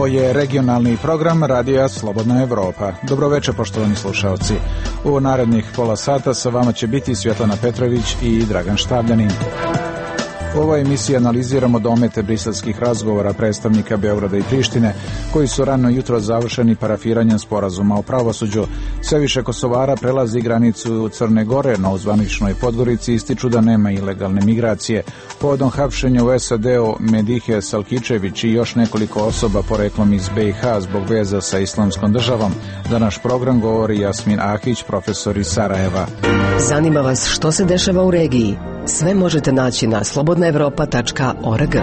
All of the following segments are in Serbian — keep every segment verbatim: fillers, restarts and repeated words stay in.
Ovo je regionalni program Radija Slobodna Evropa. Dobroveče, poštovani slušalci. U narednih pola sata sa vama će biti Svjetlana Petrović i Dragan Štavljanin. U ovoj emisiji analiziramo domete briselskih razgovora predstavnika Beograda i Prištine, koji su rano jutro završeni parafiranjem sporazuma o pravosuđu. Sve više Kosovara prelazi granicu Crne Gore, no u zvaničnoj Podgorici ističu da nema ilegalne migracije. Povodom hapšenja u S A D-u Medihe Salkičević i još nekoliko osoba poreklom iz B i H zbog veza sa Islamskom državom. Za naš program govori Jasmin Ahić, profesor iz Sarajeva. Zanima vas što se dešava u regiji? Sve možete naći na slobodna evropa tačka org.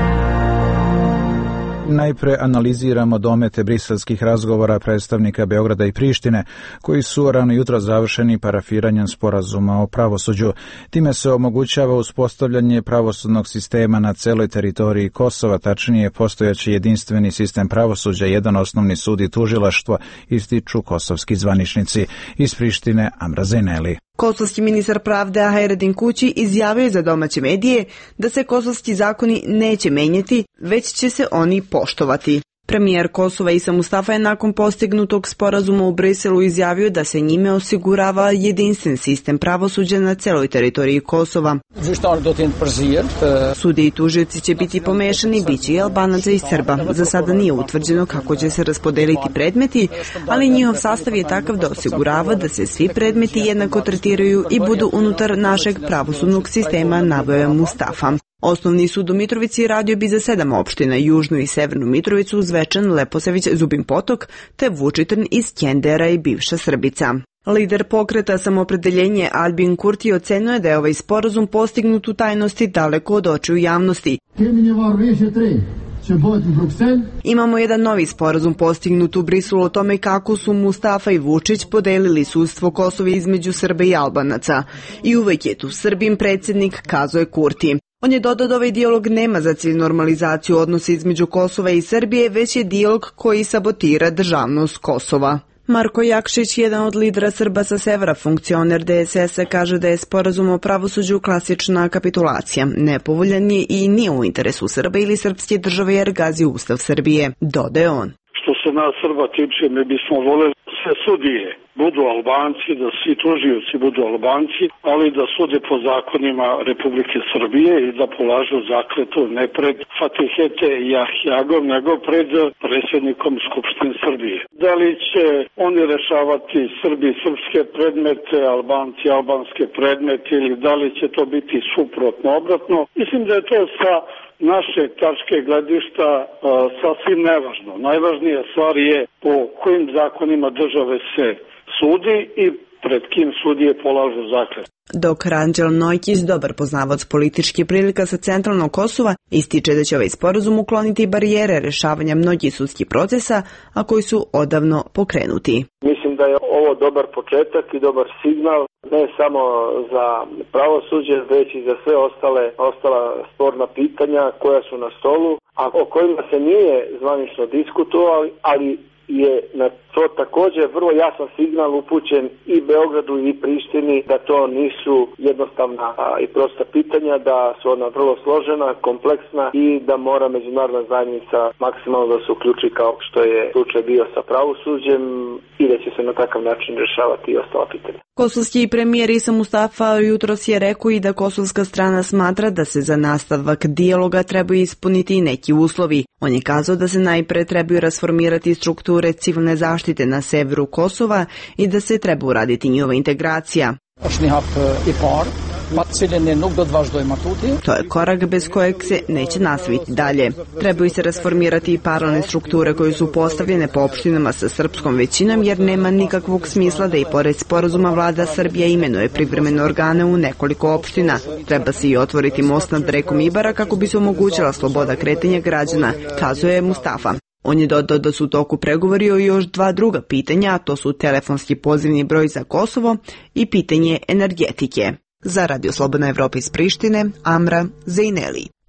Najpre analiziramo domete briselskih razgovora predstavnika Beograda i Prištine, koji su rano jutro završeni parafiranjem sporazuma o pravosuđu. Time se omogućava uspostavljanje pravosudnog sistema na celoj teritoriji Kosova, tačnije postojaći jedinstveni sistem pravosuđa, jedan osnovni sud i tužilaštvo, ističu kosovski zvaničnici. Iz Prištine Amra Zeneli. Kosovski ministar pravde Hajredin Kući izjavio je za domaće medije da se kosovski zakoni neće menjati, već će se oni poštovati. Premijer Kosova Isa Mustafa je nakon postignutog sporazuma u Briselu izjavio da se njime osigurava jedinstven sistem pravosuđa na celoj teritoriji Kosova. Sudije i tužioci će biti pomešani, bit će i Albanaca i Srba. Za sada nije utvrđeno kako će se raspodeliti predmeti, ali njihov sastav je takav da osigurava da se svi predmeti jednako tretiraju i budu unutar našeg pravosudnog sistema, naveo je Mustafa. Osnovni sud u Mitrovici radio bi za sedam opština, Južnu i Severnu Mitrovicu, Zvečan, Leposavić, Zubin Potok, te Vučitrn iz Kendera i bivša Srbica. Lider pokreta Samoopredeljenje Albin Kurti ocenuje da je ovaj sporazum postignut u tajnosti daleko od očiju javnosti. Imamo jedan novi sporazum postignut u Briselu o tome kako su Mustafa i Vučić podelili sudstvo Kosova između Srba i Albanaca. I uvek je tu Srbin predsjednik, kazuje Kurti. On je dodao da ovaj dijalog nema za cilj normalizaciju odnosa između Kosova i Srbije, već je dijalog koji sabotira državnost Kosova. Marko Jakšić, jedan od lidera Srba sa severa, funkcioner D S S-a, kaže da je sporazum o pravosuđu klasična kapitulacija. Nepovoljan je i nije u interesu Srba ili srpske države jer gazi Ustav Srbije, dodaje on. Što se nas Srba tiče, mi bismo voleli sve sudije budu Albanci, da svi tužioci budu Albanci, ali da sude po zakonima Republike Srbije i da polažu zakletu ne pred Fatihete i Jahjagom, nego pred predsjednikom Skupštine Srbije. Da li će oni rešavati Srbi srpske predmete, Albanci albanske predmete ili da li će to biti suprotno, obratno? Mislim da je to sa naše tačke gledišta a, sasvim nevažno. Najvažnija stvar je po kojim zakonima države se sudi i pred kim sudije polažu zaklet. Dok Ranđel Nojkić, dobar poznavac političkih prilika sa centralnog Kosova, ističe da će ovaj sporazum ukloniti barijere rešavanja mnogih sudskih procesa, a koji su odavno pokrenuti. Mislim da je ovo dobar početak i dobar signal, ne samo za pravosuđe, već i za sve ostale, ostala sporna pitanja koja su na stolu, a o kojima se nije zvanično diskutovali, ali je na to također vrlo jasan signal upućen i Beogradu i Prištini da to nisu jednostavna i prosta pitanja, da su ona vrlo složena, kompleksna i da mora međunarodna zajednica maksimalno da se uključi kao što je slučaj bio sa pravosuđem i da će se na takav način rešavati i ostala pitanja. Kosovski premijer Isa Mustafa jutros je rekao i da kosovska strana smatra da se za nastavak dijaloga trebaju ispuniti neki uslovi. On je kazao da se najpre trebaju rasformirati strukture civilne zaštite na severu Kosova i da se treba uraditi njihova integracija. To je korak bez kojeg se neće nastaviti dalje. Trebaju se rasformirati i paralelne strukture koje su postavljene po opštinama sa srpskom većinom, jer nema nikakvog smisla da i pored sporazuma vlada Srbija imenuje privremene organe u nekoliko opština. Treba se i otvoriti most nad rekom Ibara kako bi se omogućila sloboda kretanja građana, kazuje Mustafa. On je dodao da su u toku pregovori o još dva druga pitanja, a to su telefonski pozivni broj za Kosovo i pitanje energetike. Za Radio Slobodna Evropa iz Prištine, Amra Zeneli.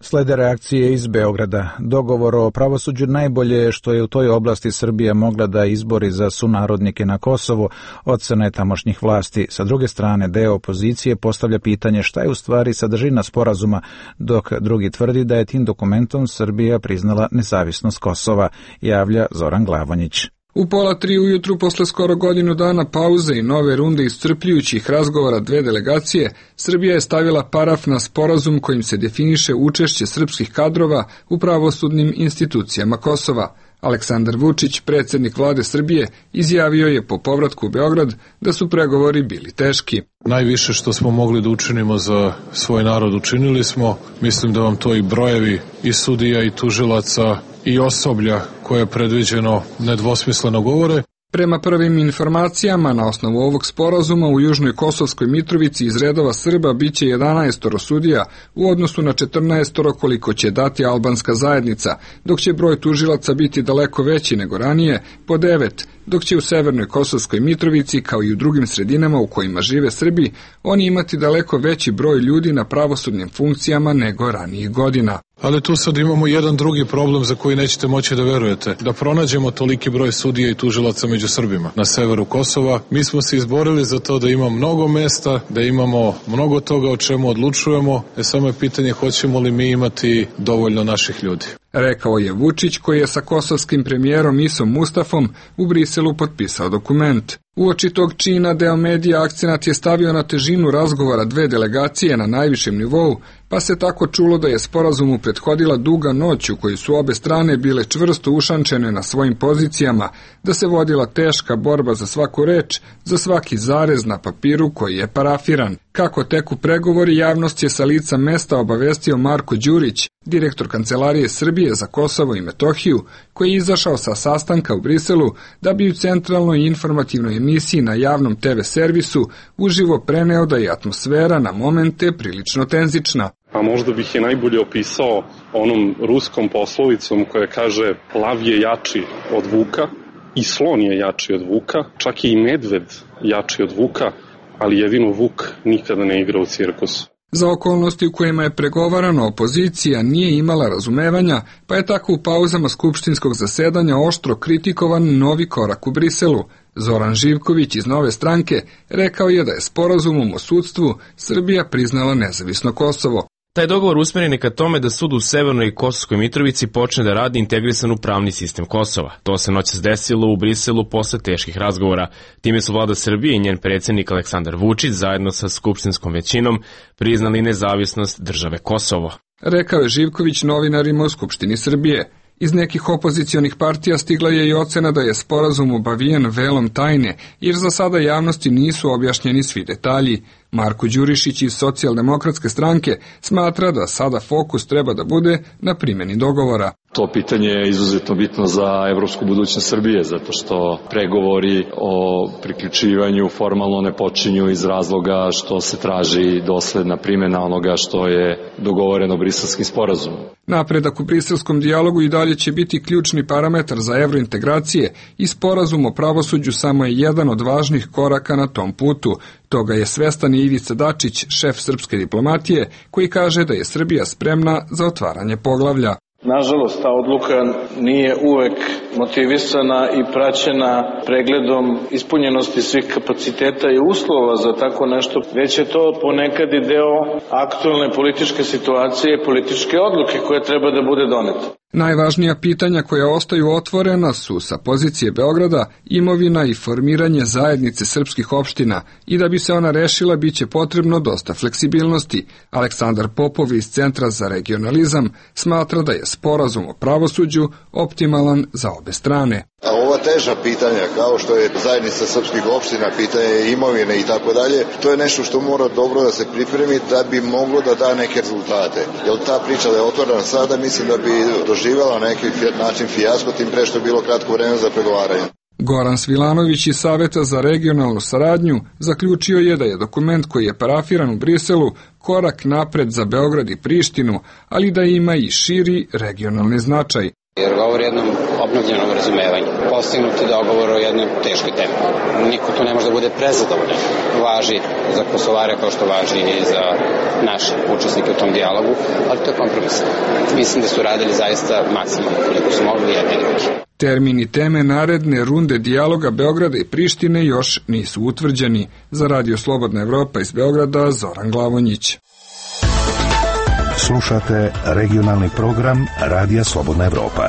Slede reakcije iz Beograda. Dogovor o pravosuđu najbolje je što je u toj oblasti Srbija mogla da izbori za sunarodnike na Kosovu, ocena je tamošnjih vlasti. Sa druge strane, deo opozicije postavlja pitanje šta je u stvari sadržina sporazuma, dok drugi tvrdi da je tim dokumentom Srbija priznala nezavisnost Kosova, javlja Zoran Glavonjić. U pola tri ujutru, posle skoro godinu dana pauze i nove runde iscrpljujućih razgovora dve delegacije, Srbija je stavila paraf na sporazum kojim se definiše učešće srpskih kadrova u pravosudnim institucijama Kosova. Aleksandar Vučić, predsjednik vlade Srbije, izjavio je po povratku u Beograd da su pregovori bili teški. Najviše što smo mogli da učinimo za svoj narod učinili smo. Mislim da vam to i brojevi i sudija i tužilaca i osoblja koje je predviđeno nedvosmisleno govore. Prema prvim informacijama, na osnovu ovog sporazuma u Južnoj Kosovskoj Mitrovici iz redova Srba biće jedanaestoro sudija u odnosu na četrnaestoro koliko će dati albanska zajednica, dok će broj tužilaca biti daleko veći nego ranije, po devet, dok će u Severnoj Kosovskoj Mitrovici, kao i u drugim sredinama u kojima žive Srbi, oni imati daleko veći broj ljudi na pravosudnim funkcijama nego ranijih godina. Ali tu sad imamo jedan drugi problem za koji nećete moći da verujete. Da pronađemo toliki broj sudija i tužilaca među Srbima na severu Kosova. Mi smo se izborili za to da ima mnogo mesta, da imamo mnogo toga o čemu odlučujemo. E samo je pitanje hoćemo li mi imati dovoljno naših ljudi. Rekao je Vučić, koji je sa kosovskim premijerom Isom Mustafom u Briselu potpisao dokument. Uoči tog čina deo medija akcenat je stavio na težinu razgovora dve delegacije na najvišem nivou, pa se tako čulo da je sporazumu prethodila duga noć u kojoj su obe strane bile čvrsto ušančene na svojim pozicijama, da se vodila teška borba za svaku reč, za svaki zarez na papiru koji je parafiran. Kako teku pregovori, javnost je sa lica mesta obavestio Marko Đurić, direktor Kancelarije Srbije za Kosovo i Metohiju, koji je izašao sa sastanka u Briselu da bi u centralnoj informativnoj emisiji na javnom te ve servisu uživo preneo da je atmosfera na momente prilično tenzična. A možda bih je najbolje opisao onom ruskom poslovicom koja kaže lav je jači od vuka i slon je jači od vuka, čak je i medved jači od vuka, ali jedino vuk nikada ne igra u cirkusu. Za okolnosti u kojima je pregovarano, opozicija nije imala razumevanja, pa je tako u pauzama skupštinskog zasedanja oštro kritikovan novi korak u Briselu. Zoran Živković iz Nove stranke rekao je da je sporazumom o sudstvu Srbija priznala nezavisno Kosovo. Taj dogovor usmjeren je ka tome da sud u Severnoj Kosovskoj Mitrovici počne da radi integrisan u pravni sistem Kosova. To se noćas desilo u Briselu posle teških razgovora. Time su vlada Srbije i njen predsjednik Aleksandar Vučić zajedno sa skupštinskom većinom priznali nezavisnost države Kosovo. Rekao je Živković novinarima u Skupštini Srbije. Iz nekih opozicionih partija stigla je i ocena da je sporazum obavijen velom tajne, jer za sada javnosti nisu objašnjeni svi detalji. Marko Đurišić iz Socijaldemokratske stranke smatra da sada fokus treba da bude na primjeni dogovora. To pitanje je izuzetno bitno za evropsku budućnost Srbije, zato što pregovori o priključivanju formalno ne počinju iz razloga što se traži dosledna primjena onoga što je dogovoreno Briselskim sporazumom. Napredak u briselskom dijalogu i dalje će biti ključni parametar za evrointegracije i sporazum o pravosuđu samo je jedan od važnih koraka na tom putu. Toga je svestan i Ivica Dačić, šef srpske diplomatije, koji kaže da je Srbija spremna za otvaranje poglavlja. Nažalost, ta odluka nije uvek motivisana i praćena pregledom ispunjenosti svih kapaciteta i uslova za tako nešto, već je to ponekad i deo aktualne političke situacije i političke odluke koje treba da bude doneta. Najvažnija pitanja koja ostaju otvorena su sa pozicije Beograda imovina i formiranje zajednice srpskih opština i da bi se ona rešila biće potrebno dosta fleksibilnosti. Aleksandar Popov iz Centra za regionalizam smatra da je sporazum o pravosuđu optimalan za obe strane. A ova teža pitanja, kao što je zajednica srpskih opština, pitanje imovine i tako dalje, to je nešto što mora dobro da se pripremi da bi moglo da da neke rezultate. Jer ta priča da je otvorena sada, mislim da bi doživjela neki način fijasko, tim pre što je bilo kratko vreme za pregovaranje. Goran Svilanović iz Saveta za regionalnu saradnju zaključio je da je dokument koji je parafiran u Briselu korak napred za Beograd i Prištinu, ali da ima i širi regionalni značaj. Jer govori o jednom obnovljenom razumevanju. Postignuti dogovor o jednoj teškoj temi. Niko tu ne može da bude prezadovoljan. Važi za Kosovare kao što važi i za naše učesnike u tom dijalogu, ali to je kompromis. Mislim da su radili zaista maksimalno koliko su mogli jedni i drugi. Termin i teme naredne runde dijaloga Beograda i Prištine još nisu utvrđeni. Za Radio Slobodna Evropa iz Beograda, Zoran Glavonjić. Slušate regionalni program Radija Slobodna Evropa.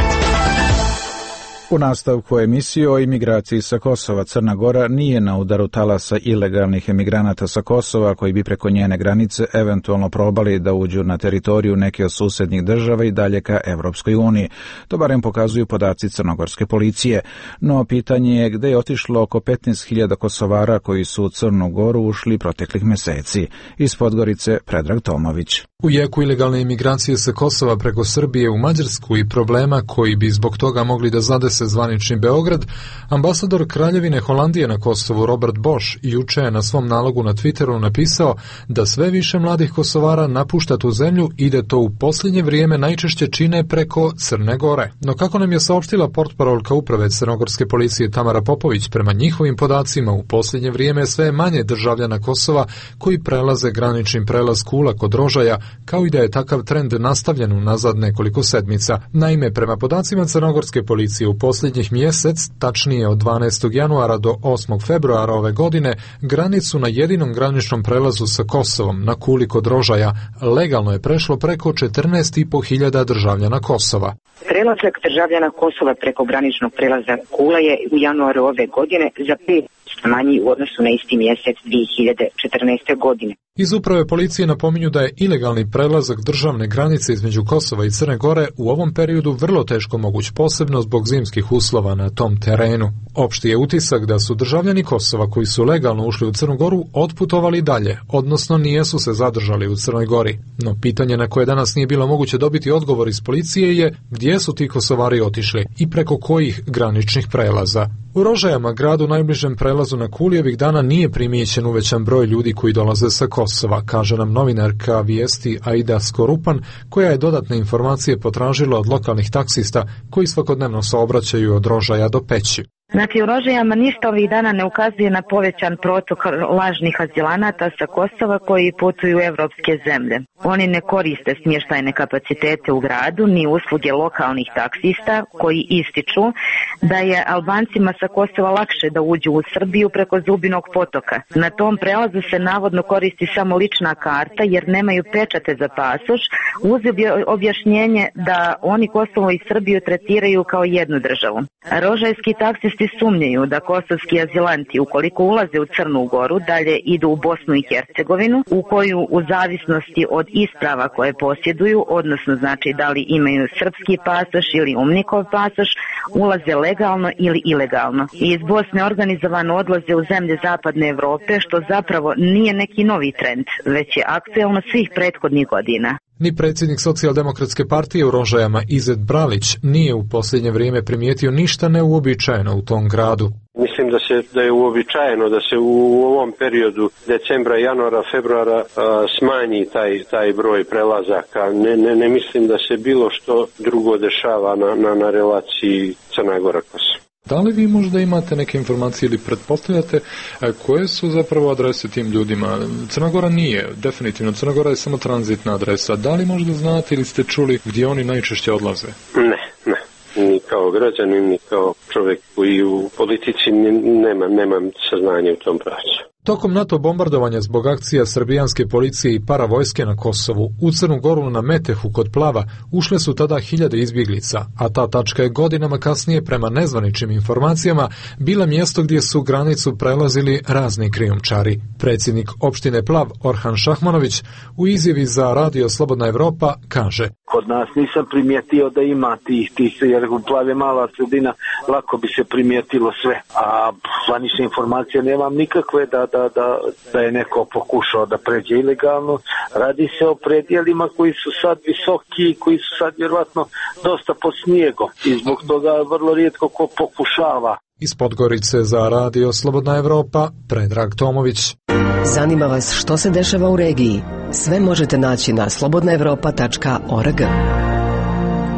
U nastavku emisije o imigraciji sa Kosova, Crna Gora nije na udaru talasa ilegalnih emigranata sa Kosova koji bi preko njene granice eventualno probali da uđu na teritoriju neke od susednjih država i dalje ka Evropskoj uniji. To barem pokazuju podaci crnogorske policije. No pitanje je gde je otišlo oko petnaest hiljada Kosovara koji su u Crnu Goru ušli proteklih meseci. Iz Podgorice Predrag Tomović. U jeku ilegalne imigracije sa Kosova preko Srbije u Mađarsku i problema koji bi zbog toga mogli da zadese zvanični Beograd, ambasador Kraljevine Holandije na Kosovu Robert Bosch juče je na svom nalogu na Twitteru napisao da sve više mladih Kosovara napušta tu zemlju i da to u posljednje vrijeme najčešće čine preko Crne Gore. No kako nam je saopštila portparolka uprave crnogorske policije Tamara Popović, prema njihovim podacima u posljednje vrijeme sve manje državljana Kosova koji prelaze granični prelaz Kula kod Rožaja, kao i da je takav trend nastavljen unazad nekoliko sedmica. Naime, prema podacima crnogorske policije u posljednjih mjesec, tačnije od dvanaestog januara do osmog februara ove godine, granicu na jedinom graničnom prelazu sa Kosovom na Kuli kod Rožaja legalno je prešlo preko četrnaest i po hiljada državljana Kosova. Prelazak državljana Kosova preko graničnog prelaza Kula je u januaru ove godine za pet manji u odnosu na isti mjesec dvije hiljade četrnaeste. godine. Iz uprave policije napominju da je ilegalni prelazak državne granice između Kosova i Crne Gore u ovom periodu vrlo teško moguć, posebno zbog zimskih uslova na tom terenu. Opšti je utisak da su državljani Kosova koji su legalno ušli u Crnu Goru otputovali dalje, odnosno nijesu se zadržali u Crnoj Gori. No pitanje na koje danas nije bilo moguće dobiti odgovor iz policije je gdje su ti Kosovari otišli i preko kojih graničnih prelaza. U Rožajama, gradu najbližem prelazu na Kuli, ovih dana nije primijećen uvećan broj ljudi koji dolaze sa Kosova, kaže nam novinarka vijesti Aida Skorupan, koja je dodatne informacije potražila od lokalnih taksista koji svakodnevno saobraćaju od Rožaja do Peći. Znači, u Rožajama ništa ovih dana ne ukazuje na povećan protok lažnih azilanata sa Kosova koji putuju u evropske zemlje. Oni ne koriste smještajne kapacitete u gradu ni usluge lokalnih taksista koji ističu da je Albancima sa Kosova lakše da uđu u Srbiju preko Zubinog potoka. Na tom prelazu se navodno koristi samo lična karta jer nemaju pečate za pasoš, uz objašnjenje da oni Kosovo i Srbiju tretiraju kao jednu državu. Rožajski taksisti sumnjaju da kosovski azilanti ukoliko ulaze u Crnu Goru dalje idu u Bosnu i Hercegovinu, u koju u zavisnosti od isprava koje posjeduju, odnosno znači da li imaju srpski pasoš ili umnikov pasoš, ulaze legalno ili ilegalno. I iz Bosne organizovano odlaze u zemlje zapadne Evrope, što zapravo nije neki novi trend, već je aktuelno svih prethodnih godina. Ni predsjednik Socijaldemokratske partije u Rožajama Izet Bralić nije u posljednje vrijeme primijetio ništa neuobičajeno u tom gradu. Mislim da se da je uobičajeno da se u ovom periodu decembra, januara, februara a, smanji taj taj broj prelazaka. Ne, ne, ne mislim da se bilo što drugo dešava na, na, na relaciji Crna Gora-Kosovo. Da li vi možda imate neke informacije ili pretpostavljate koje su zapravo adrese tim ljudima? Crna Gora nije, definitivno. Crna Gora je samo tranzitna adresa. Da li možda znate ili ste čuli gdje oni najčešće odlaze? Ne, ne. Ni kao građanin, ni kao čovjek koji u politici nemam, nemam saznanje u tom pravcu. Tokom NATO bombardovanja zbog akcija srbijanske policije i paravojske na Kosovu, u Crnu Goru na Metehu kod Plava ušle su tada hiljade izbjeglica, a ta tačka je godinama kasnije prema nezvaničnim informacijama bila mjesto gdje su granicu prelazili razni krijumčari. Predsjednik opštine Plav Orhan Šahmanović u izjavi za Radio Slobodna Evropa kaže: Kod nas nisam primijetio da ima tih, tih jer u Plav je mala sredina, lako bi se primijetilo sve, a zvanične informacije nemam nikakve da Da, da, da je neko pokušao da pređe ilegalno. Radi se o predjelima koji su sad visoki, koji su sad vjerovatno dosta pod snijegom i zbog toga vrlo rijetko ko pokušava. Iz Podgorice za Radio Slobodna Evropa, Predrag Tomović. Zanima vas što se dešava u regiji? Sve možete naći na slobodna evropa tačka org.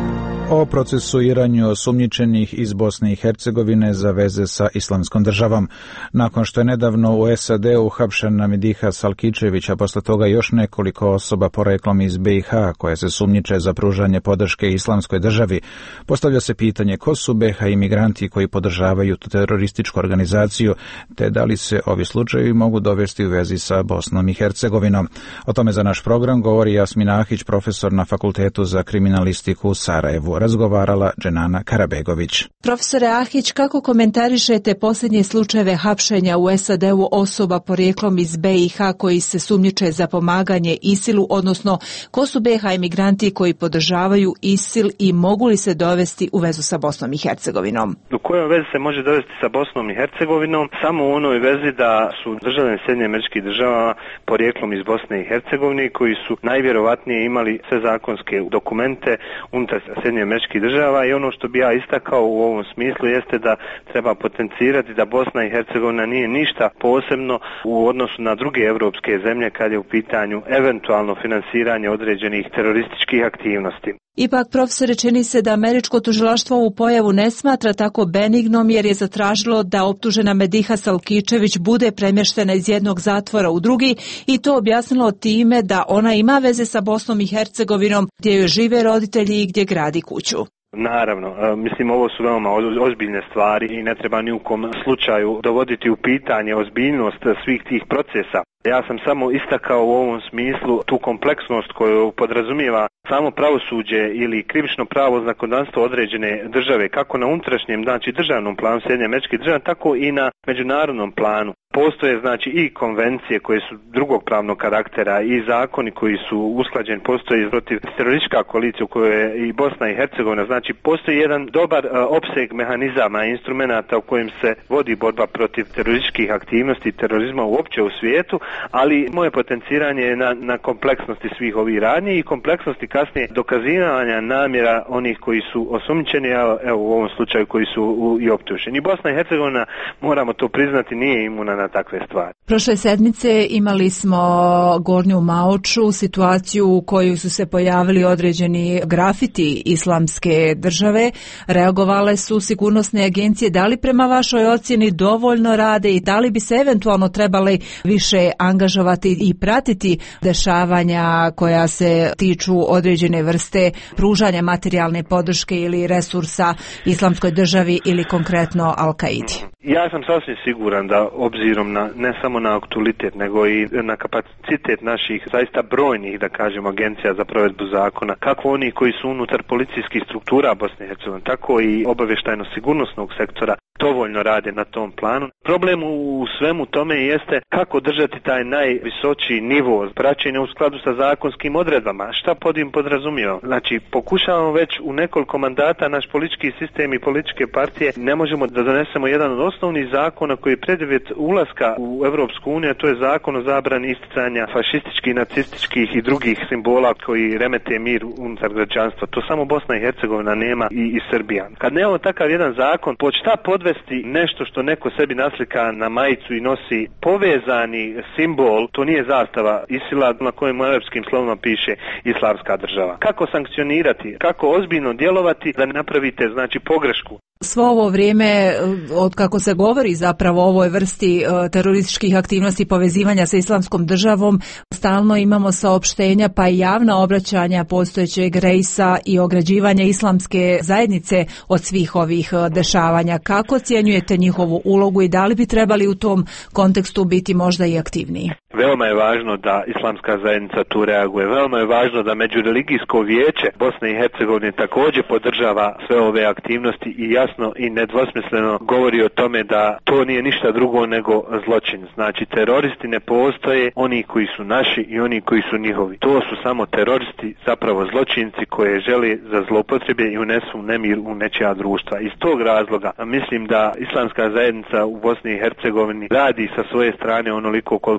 o procesuiranju osumnjičenih iz Bosne i Hercegovine za veze sa Islamskom državom. Nakon što je nedavno u S A D uhapšena Mediha Salkičević, a posle toga još nekoliko osoba poreklom iz B i H koje se sumnjiče za pružanje podrške Islamskoj državi, postavlja se pitanje ko su B i H imigranti koji podržavaju tu terorističku organizaciju, te da li se ovi slučajevi mogu dovesti u vezi sa Bosnom i Hercegovinom. O tome za naš program govori Jasmina Ahić, profesor na Fakultetu za kriminalistiku u Sarajevu. Razgovarala Dženana Karabegović. Profesore Ahić, kako komentarišete posljednje slučajeve hapšenja u S A D-u osoba porijeklom iz B i H koji se sumnjiče za pomaganje ISIL-u, odnosno ko su B i H imigranti koji podržavaju ISIL i mogu li se dovesti u vezu sa Bosnom i Hercegovinom? U kojoj vezi se može dovesti sa Bosnom i Hercegovinom? Samo u onoj vezi da su državljani Sjedinjenih Američkih Država porijeklom iz Bosne i Hercegovine koji su najvjerovatnije imali sve zakonske dokumente unutar Sjedinjenih Američkih Država, i ono što bi ja istakao u ovom smislu jeste da treba potencirati da Bosna i Hercegovina nije ništa posebno u odnosu na druge europske zemlje kad je u pitanju eventualno finansiranje određenih terorističkih aktivnosti. Ipak, profesore, čini se da američko tužilaštvo ovu pojavu ne smatra tako benignom jer je zatražilo da optužena Mediha Salkičević bude premještena iz jednog zatvora u drugi i to objasnilo time da ona ima veze sa Bosnom i Hercegovinom gdje joj žive roditelji i gdje gradi kuću. Naravno, mislim ovo su veoma ozbiljne stvari i ne treba ni u kom slučaju dovoditi u pitanje ozbiljnost svih tih procesa. Ja sam samo istakao u ovom smislu tu kompleksnost koju podrazumijeva samo pravosuđe ili krivično pravo zakonodavstvo određene države, kako na unutrašnjem, znači državnom planu Sjedinjenih Američkih Država, tako i na međunarodnom planu. Postoje znači i konvencije koje su drugog pravnog karaktera i zakoni koji su usklađeni, postoji protiv teroristička koalicija u kojoj je i Bosna i Hercegovina, znači postoji jedan dobar uh, opseg mehanizama i instrumenata u kojim se vodi borba protiv terorističkih aktivnosti i terorizma uopće u svijetu, ali moje potenciranje je na, na kompleksnosti svih ovih radnji i kompleksnosti kasnije dokazivanja namjera onih koji su osumnjičeni, evo u ovom slučaju koji su u, i optuženi. Bosna i Hercegovina, moramo to priznati, nije imuna na takve stvari. Prošle sedmice imali smo Gornju Maoču, situaciju u kojoj su se pojavili određeni grafiti Islamske države. Reagovale su sigurnosne agencije. Da li prema vašoj ocjeni dovoljno rade i da li bi se eventualno trebali više angažovati i pratiti dešavanja koja se tiču određene vrste pružanja materijalne podrške ili resursa Islamskoj državi ili konkretno Al-Kaidi? Ja sam sasvim siguran da obzirom na ne samo na aktualitet nego i na kapacitet naših zaista brojnih, da kažem, agencija za provedbu zakona, kako oni koji su unutar policijskih struktura Bosne i Hercegovine, tako i obavještajno-sigurnosnog sektora dovoljno rade na tom planu. Problem u svemu tome jeste kako držati taj najvisočiji nivo praćenja u skladu sa zakonskim odredbama. Šta pod im podrazumijeva? Znači, pokušavamo već u nekoliko mandata naš politički sistem i političke partije, ne možemo da donesemo jedan od osnovnih zakona koji je preduvjet ulaska u Europsku uniju, a to je zakon o zabrani isticanja fašističkih, nacističkih i drugih simbola koji remete mir unutar građanstva. To samo Bosna i Hercegovina nema i, i Srbija. Kad nemamo takav jedan zakon, pod šta podvesti nešto što neko sebi naslika na majicu i nosi povezani simbol, to nije zastava ISIL-a na kojem u arapskim slovima piše Islamska država. Kako sankcionirati, kako ozbiljno djelovati da napravite znači pogrešku? Svo ovo vrijeme, od kako se govori zapravo o ovoj vrsti terorističkih aktivnosti povezivanja sa Islamskom državom, stalno imamo saopštenja pa i javna obraćanja postojećeg rejsa i ograđivanja islamske zajednice od svih ovih dešavanja. Kako ocjenjujete njihovu ulogu i da li bi trebali u tom kontekstu biti možda i aktivniji? Veoma je važno da islamska zajednica tu reaguje. Veoma je važno da Međureligijsko vijeće Bosne i Hercegovine također podržava sve ove aktivnosti i jasno i nedvosmisleno govori o tome da to nije ništa drugo nego zločin. Znači, teroristi ne postoje, oni koji su naši i oni koji su njihovi. To su samo teroristi, zapravo zločinci koje žele za zloupotrebe i unesu nemir u nečija društva. Iz tog razloga mislim da islamska zajednica u Bosni i Hercegovini radi sa svoje strane onoliko koliko može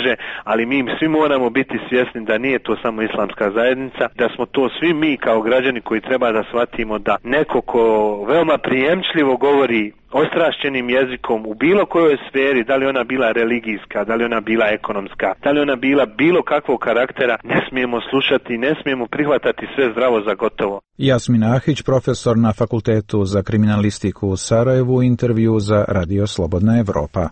može, ali mi svi moramo biti svjesni da nije to samo islamska zajednica, da smo to svi mi kao građani koji treba da shvatimo da neko ko veoma prijemčljivo govori ostrašćenim jezikom u bilo kojoj sferi, da li ona bila religijska, da li ona bila ekonomska, da li ona bila bilo kakvog karaktera, ne smijemo slušati, ne smijemo prihvatati sve zdravo za gotovo. Jasmin Ahić, profesor na Fakultetu za kriminalistiku u Sarajevu, u intervju za Radio Slobodna Evropa.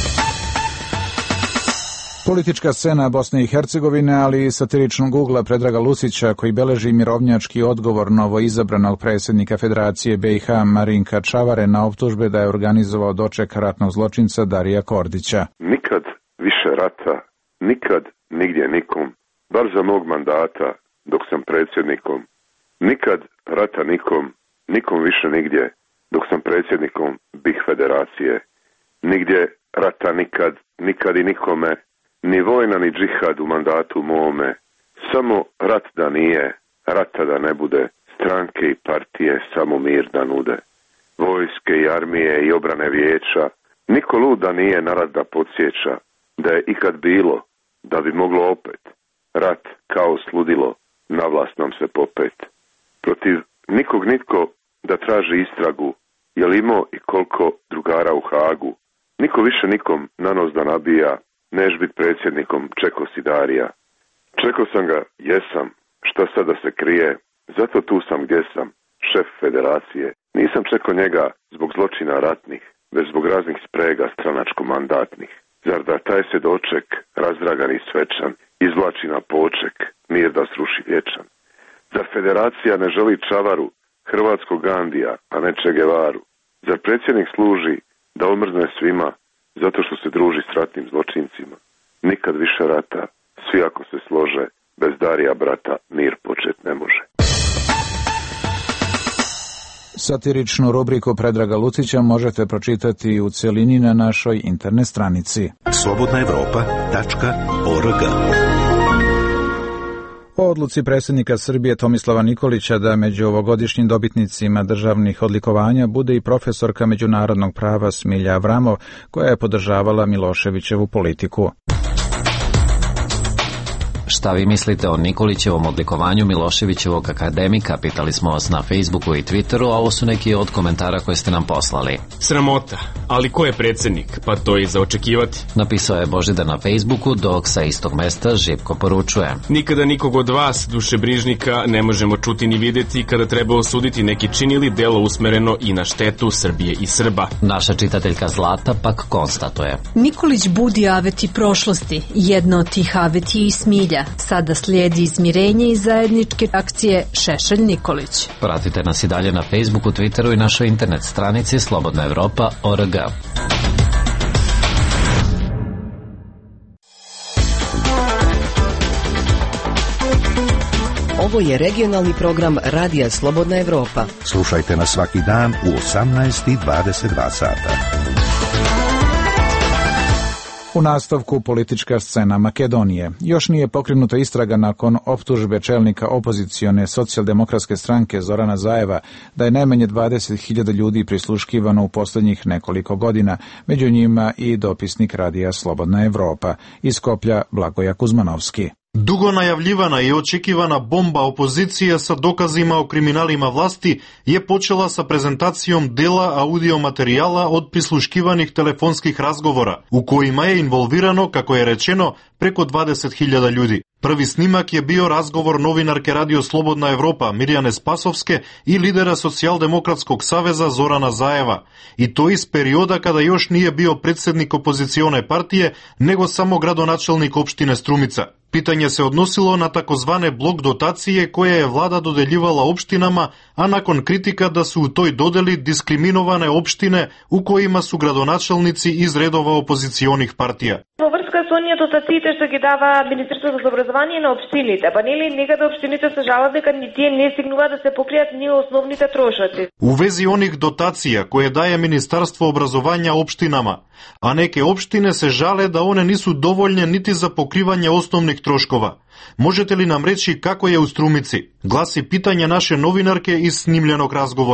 Politička scena Bosne i Hercegovine, ali i satiričnog ugla Predraga Lucića, koji beleži mirovnjački odgovor novo izabranog predsjednika Federacije B i H Marinka Čavare na optužbe da je organizovao doček ratnog zločinca Darija Kordića. Nikad više rata, nikad nigdje nikom, bar za mog mandata dok sam predsjednikom. Nikad rata nikom, nikom više nigdje dok sam predsjednikom B i H Federacije. Nigdje rata nikad, nikad i nikome, ni vojna ni džihad u mandatu mome, samo rat da nije, rata da ne bude, stranke i partije samo mir da nude. Vojske i armije i obrane vijeća, niko lud da nije na rat da podsjeća, da je ikad bilo, da bi moglo opet, rat kao sludilo, na vlast nam se popet. Protiv nikog nitko da traži istragu, je li imao i koliko drugara u Hagu, niko više nikom na nos da nabija, neš bit predsjednikom čeko si Darija. Čeko sam ga, jesam, šta sad da se krije, zato tu sam gdje sam, šef federacije. Nisam čeko njega zbog zločina ratnih, već zbog raznih sprega stranačko-mandatnih. Zar da taj se doček, razdragan i svečan, izvlači na poček, mir da sruši vječan. Zar federacija ne želi Čavaru, hrvatskog Gandija, a ne Che Guevaru? Zar predsjednik služi da omrzne svima, zato što se druži s ratnim zločincima? Nikad više rata, svi ako se slože, bez Darija brata mir počet ne može. Satiričnu rubriku Predraga Lucića možete pročitati u celini na našoj internet stranici slobodna evropa tačka org. O odluci predsjednika Srbije Tomislava Nikolića da među ovogodišnjim dobitnicima državnih odlikovanja bude i profesorka međunarodnog prava Smilja Avramov, koja je podržavala Miloševićevu politiku. Šta vi mislite o Nikolićevom odlikovanju Miloševićevog akademika? Pitali smo vas na Facebooku i Twitteru, a ovo su neki od komentara koje ste nam poslali. Sramota, ali ko je predsjednik? Pa to je i za očekivati. Napisao je Božidar na Facebooku, dok sa istog mesta Živko poručuje. Nikada nikog od vas, dušebrižnika, ne možemo čuti ni vidjeti kada treba osuditi neki čin ili delo usmereno i na štetu Srbije i Srba. Naša čitateljka Zlata pak konstatuje. Nikolić budi aveti prošlosti, jedno od tih aveti je i Smilja. Sada slijedi izmirenje i zajedničke akcije Šešelj Nikolić. Pratite nas i dalje na Facebooku, Twitteru i našoj internet stranici slobodna evropa tačka org. Ovo je regionalni program Radija Slobodna Evropa. Slušajte nas svaki dan u osamnaest i dvadeset dva sata. U nastavku politička scena Makedonije. Još nije pokrenuta istraga nakon optužbe čelnika opozicione socijaldemokratske stranke Zorana Zajeva da je najmanje dvadeset hiljada ljudi prisluškivano u posljednjih nekoliko godina, među njima i dopisnik Radija Slobodna Evropa. Iz Skoplja Blagoja Kuzmanovski. Dugo najavljivana i očekivana bomba opozicije sa dokazima o kriminalima vlasti je počela sa prezentacijom dela audio materijala od prisluškivanih telefonskih razgovora, u kojima je involvirano, kako je rečeno, preko dvadeset hiljada ljudi. Prvi snimak je bio razgovor novinarke Radio Slobodna Evropa Mirjane Spasovske i lidera Socijaldemokratskog saveza Zorana Zajeva, i to iz perioda kada još nije bio predsjednik opozicione partije, nego samo gradonačelnik opštine Strumica. Pitanje se odnosilo na takozvane blok dotacije koje je vlada dodeljivala opštinama, a nakon kritika da su u toj dodeli diskriminovane opštine u kojima su gradonačelnici iz redova opozicionih partija. Во врска со оние дотациите што ги дава Министерството за образование на општините, па нели некаде општините се жалат дека ни тие не стигнуваат да се покријат ни основните трошоци. У вези оних дотација кои дае Министерство образование општинама, а неке општине се жале да one нису доволни нити за покривање основних трошкова. Можете ли нам речи како е у Струмици? Гласи питање наше новинарке из снимљеnog разговора.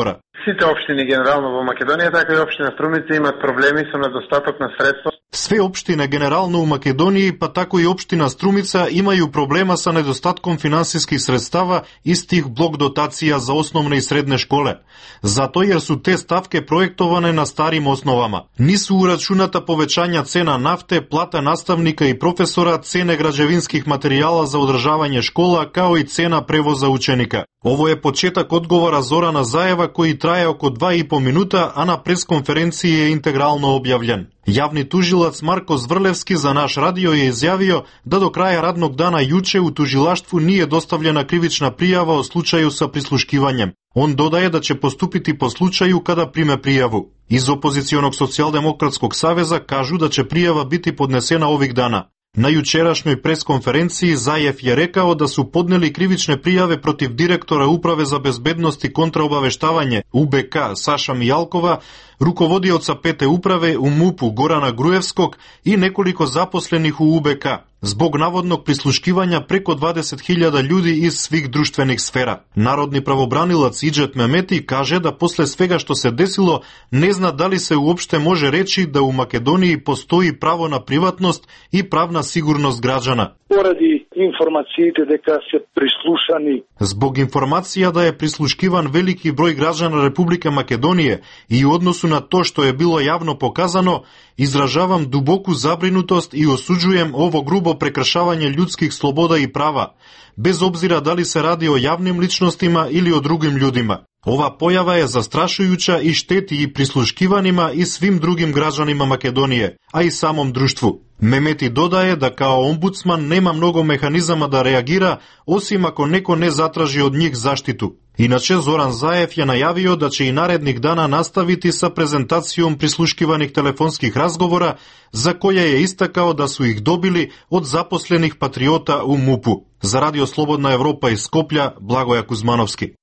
Сите општини генерално во Македонија, така и општина Струмица имаат проблеми со недостаток на средства. Све општини генерално у Македонија, па тако и општина Струмица имају проблема со недостатком финансиски средстава и стих блок дотација за основна и средне школе. Затоа јер су те ставке проектоване на старим основама. Нису урачуната повеќања цена нафте, плата наставника и професора, цене граđevinskih материјала за одржавање школа, као и цена превоза ученика. Ово е почеток одговора Зорана Заева, кој трае око два и по минута, а на пресконференција е интегрално објављен. Јавни тужилац Марко Зврлевски за наш радио е изјавио да до краја радnog дана јуче у тужилаштву nije доставljena кривична пријава о случају со прислушкивањем. Он додае да ќе поступити по случају када приме пријаву. Из опозиционог социјалдемократског савеза кажу да ќе пријава бити поднесена ових дана. На јучерашној пресконференција Заев ја рекао да су поднели кривичне пријаве против директора Управе за безбедност и контраобавештавање У Б К Саша Мијалкова, руководиоца Пете управе у МУП-у Горана Груевског и неколико запослених у У Б К, због наводног прислушкивања преко дваесет илјади људи из свих друштвених сфера. Народни правобранилац Иџет Мемети каже да после свега што се десило не зна дали се уопште може речи да у Македонија постои право на приватност и правна сигурност граđana. Поради информациите дека се прислушани. Због информација да е прислушкиван велики број граđana Република Македонија и односу на тоа што е било јавно показано, изражавам дубоку забринутост и осуđуjem ово грубо прекршавање људских слобода и права, без обзира дали се ради о јавним личностима или о другим људима. Ова појава е застрашујуча и штети и прислушкиванима и свим другим граđanima Македонија, а и самом друштву. Мемети додае да као омбудсман нема многу механизама да реагира, осим ако неко не затражи од нив заштиту. Иначе Зоран Заев ја најавио да ќе и наредних дана наставити са презентацијом прислушкиваних телефонских разговора, за која е истакао да су их добили од запослених патриота у МУП-у. За Радио Слободна Европа из Скопља, Благоја Кузмановски.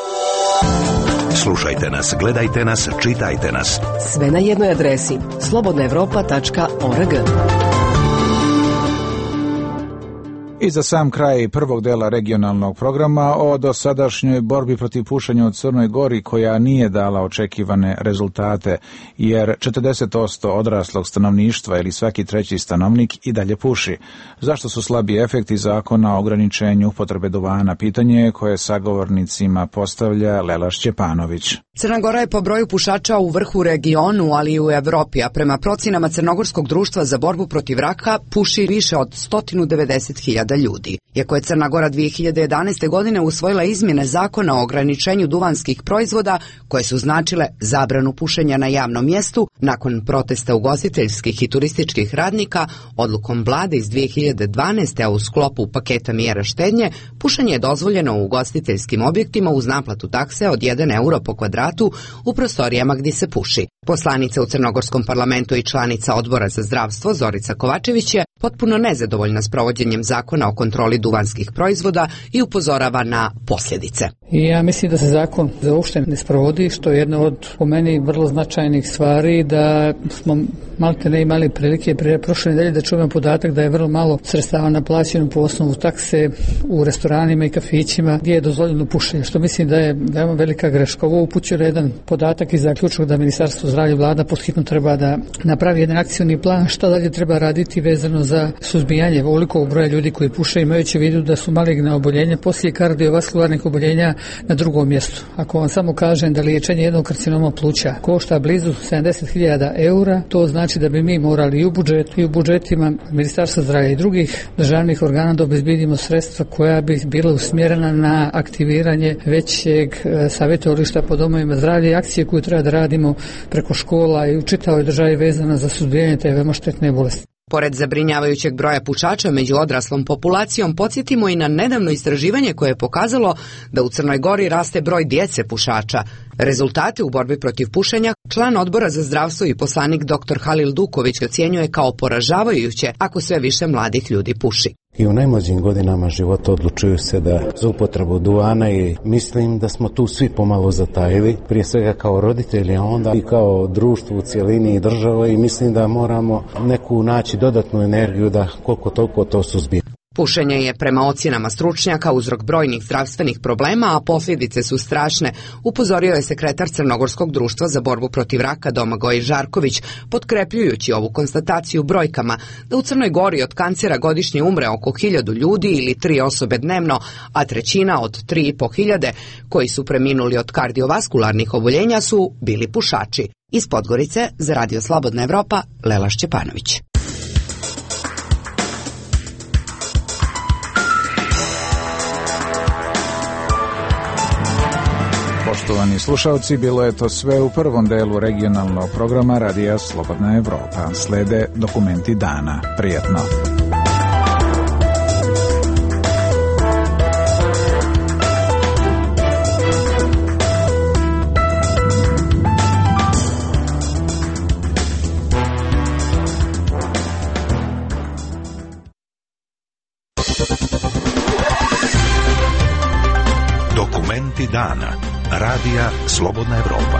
Slušajte nas, gledajte nas, čitajte nas. Sve na jednoj adresi slobodna evropa tačka org. I za sam kraj prvog dela regionalnog programa o dosadašnjoj borbi protiv pušenja u Crnoj Gori, koja nije dala očekivane rezultate, jer četrdeset posto odraslog stanovništva ili svaki treći stanovnik i dalje puši. Zašto su slabi efekti zakona o ograničenju upotrebe duvana? Pitanje koje sagovornicima postavlja Lela Šćepanović. Crna Gora je po broju pušača u vrhu regionu, ali i u Evropi, a prema procenama Crnogorskog društva za borbu protiv raka puši više od sto devedeset hiljada ljudi. Iako je Crna Gora dve hiljade jedanaeste. godine usvojila izmjene zakona o ograničenju duvanskih proizvoda koje su značile zabranu pušenja na javnom mjestu, nakon protesta ugostiteljskih i turističkih radnika, odlukom vlade iz dve hiljade dvanaeste. a u sklopu paketa mjera štednje, pušenje je dozvoljeno u ugostiteljskim objektima uz naplatu takse od jedan euro po kvadratu u prostorijama gdje se puši. Poslanica u Crnogorskom parlamentu i članica Odbora za zdravstvo Zorica Kovačević je potpuno nezadovoljna s provođenjem zakona o kontroli duvanskih proizvoda i upozorava na posljedice. I ja mislim da se zakon uopšte ne sprovodi, što je jedna od, po meni, vrlo značajnih stvari, da smo malte ne imali prilike prije prošle nedelje da čujemo podatak da je vrlo malo sredstava naplaćeno po osnovu takse u restoranima i kafićima gdje je dozvoljeno pušenje, što mislim da je veoma velika greška. Ovo upućuje jedan podatak i zaključak da Ministarstvo zdravlja i vlada podhitno treba da napravi jedan akcioni plan šta dalje treba raditi vezano za suzbijanje ovolikog broja ljudi koji puše, imajući u vidu da su maligna oboljenja poslije kardiovaskularnih oboljenja na drugom mjestu. Ako vam samo kažem da liječenje jednog karcinoma pluća košta blizu sedamdeset hiljada eura, to znači da bi mi morali i u budžetu i u budžetima Ministarstva zdravlja i drugih državnih organa da obezbedimo sredstva koja bi bila usmjerena na aktiviranje većeg savjetovališta po domovima zdravlja i akcije koju treba da radimo preko škola i u čitavoj državi vezana za suzbijanje te veoma štetne bolesti. Pored zabrinjavajućeg broja pušača među odraslom populacijom, podsjetimo i na nedavno istraživanje koje je pokazalo da u Crnoj Gori raste broj djece pušača. Rezultate u borbi protiv pušenja član Odbora za zdravstvo i poslanik dr Halil Duković ocjenjuje kao poražavajuće ako sve više mladih ljudi puši. I u najmlađim godinama života odlučuju se da za upotrebu duvana i mislim da smo tu svi pomalo zatajili, prije svega kao roditelji, a onda i kao društvo u cijelini i država, i mislim da moramo neku naći dodatnu energiju da koliko toliko to suzbijemo. Pušenje je prema ocjenama stručnjaka uzrok brojnih zdravstvenih problema, a posljedice su strašne, upozorio je sekretar Crnogorskog društva za borbu protiv raka Domagoj Žarković, potkrepljujući ovu konstataciju brojkama da u Crnoj Gori od kancera godišnje umre oko hiljadu ljudi ili tri osobe dnevno, a trećina od tri i po hiljade koji su preminuli od kardiovaskularnih oboljenja su bili pušači. Iz Podgorice za Radio Slobodna Evropa, Lela Šćepanović. Poštovani slušalci, bilo je to sve u prvom delu regionalnog programa Radija Slobodna Evropa. Slede dokumenti dana. Prijetno. Dokumenti dana. Radija Slobodna Evropa.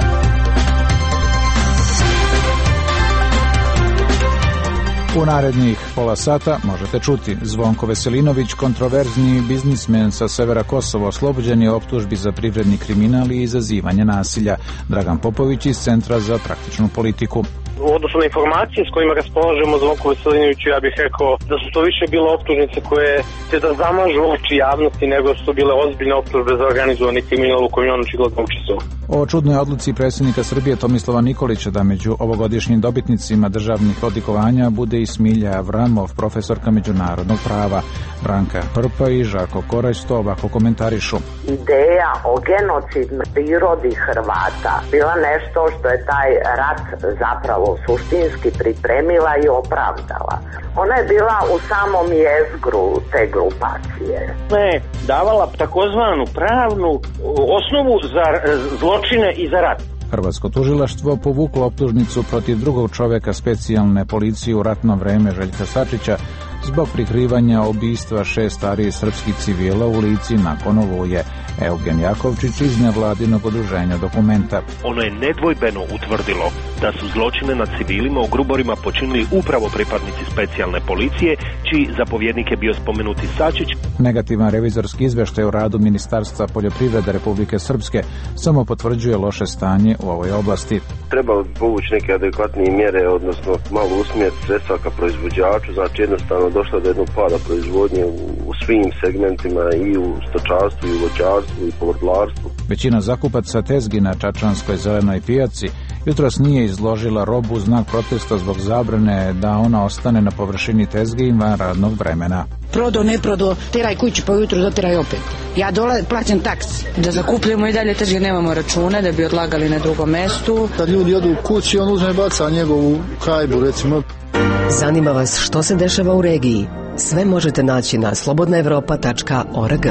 U narednih pola sata možete čuti Zvonko Veselinović, kontroverzni biznismen sa severa Kosova, oslobođen je optužbi za privredni kriminal i izazivanje nasilja. Dragan Popović iz Centra za praktičnu politiku. U odnosu na informacije s kojima raspolažemo Zvonku Veselinoviću, ja bih rekao da su to više bile optužnice koje se da zamažu oči javnosti nego su to bile ozbiljne optužbe za organizovani kriminal u kojem je on očigledno učestvovao. O čudnoj odluci predsjednika Srbije Tomislava Nikolića da među ovogodišnjim dobitnicima državnih odlikovanja bude i Smilja Avramov, profesorka međunarodnog prava. Branka Hrpa i Žarko Korać to ovako komentarišu. Ideja o genocidnoj prirodi Hrvata bila nešto što je taj rat zapravo suštinski pripremila i opravdala. Ona je bila u samom jezgru te grupacije. Ne, davala takozvanu pravnu osnovu za zločine i za rat. Hrvatsko tužilaštvo povuklo optužnicu protiv drugog čoveka specijalne policije u ratno vreme Željka Sačića zbog prikrivanja ubistva šest starijih srpskih civila u Lici nakon Oluje. Eugen Jakovčić iz nevladinog udruženja Dokumenta. Ono je nedvojbeno utvrdilo da su zločine nad civilima u Gruborima počinili upravo pripadnici specijalne policije, čiji zapovjednik je bio spomenuti Sačić. Negativan revizorski izveštaj u radu Ministarstva poljoprivrede Republike Srpske samo potvrđuje loše stanje u ovoj oblasti. Treba povući neke adekvatnije mjere, odnosno malo usmjeriti sredstva ka proizvođaču, znači jednostavno došlo do jednog pada proizvodnje u, u svim segmentima, i u stočarstvu, i u voćarstvu, i povrtlarstvu. Većina zakupaca tezgi na čačanskoj zelenoj pijaci jutros nije izložila robu u znak protesta zbog zabrane da ona ostane na površini tezge van radnog vremena. Prodo, ne prodo, teraj kuću pa ujutru doteraj opet. Ja dole plaćam taksi. Da zakupljamo i dalje tezge, nemamo račune da bi odlagali na drugom mestu. Kad ljudi odu u kući, on uzme i baca njegovu hajbu, recimo. Zanima vas što se dešava u regiji? Sve možete naći na slobodna evropa tačka org.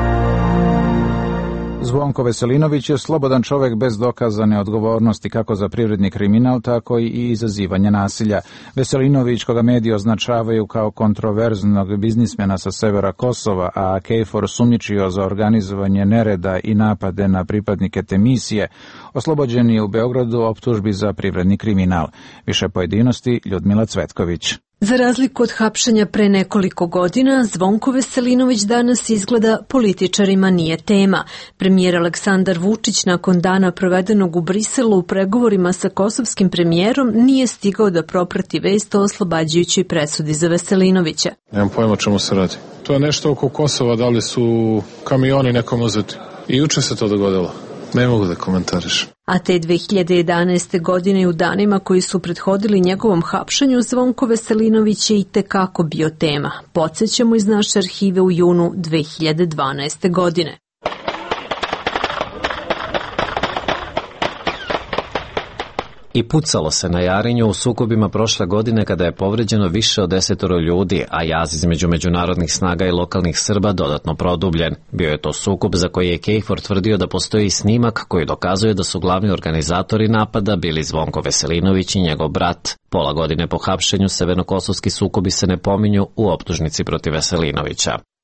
Zvonko Veselinović je slobodan čovjek bez dokazane odgovornosti kako za privredni kriminal, tako i izazivanje nasilja. Veselinović, koga mediji označavaju kao kontroverznog biznismena sa severa Kosova, a KFOR sumnjičio za organizovanje nereda i napade na pripadnike te misije, oslobođen je u Beogradu optužbi za privredni kriminal. Više pojedinosti Ljudmila Cvetković. Za razliku od hapšenja pre nekoliko godina, Zvonko Veselinović danas izgleda političarima nije tema. Premijer Aleksandar Vučić nakon dana provedenog u Briselu u pregovorima sa kosovskim premijerom nije stigao da proprati vest o oslobađajućoj presudi za Veselinovića. Nemam pojma o čemu se radi. To je nešto oko Kosova, da li su kamioni nekom uzeti. I juče se to dogodilo. Ne mogu da komentariš. A te dve hiljade jedanaeste. godine u danima koji su prethodili njegovom hapšenju, Zvonko Veselinović je i tekako bio tema. Podsećamo iz naše arhive u junu dve hiljade dvanaeste. godine. I pucalo se na Jarinju u sukobima prošle godine kada je povređeno više od desetoro ljudi, a jaz između međunarodnih snaga i lokalnih Srba dodatno produbljen. Bio je to sukob za koji je KFOR tvrdio da postoji snimak koji dokazuje da su glavni organizatori napada bili Zvonko Veselinović i njegov brat. Pola godine po hapšenju severnokosovski sukobi se ne pominju u optužnici protiv Veselinovića.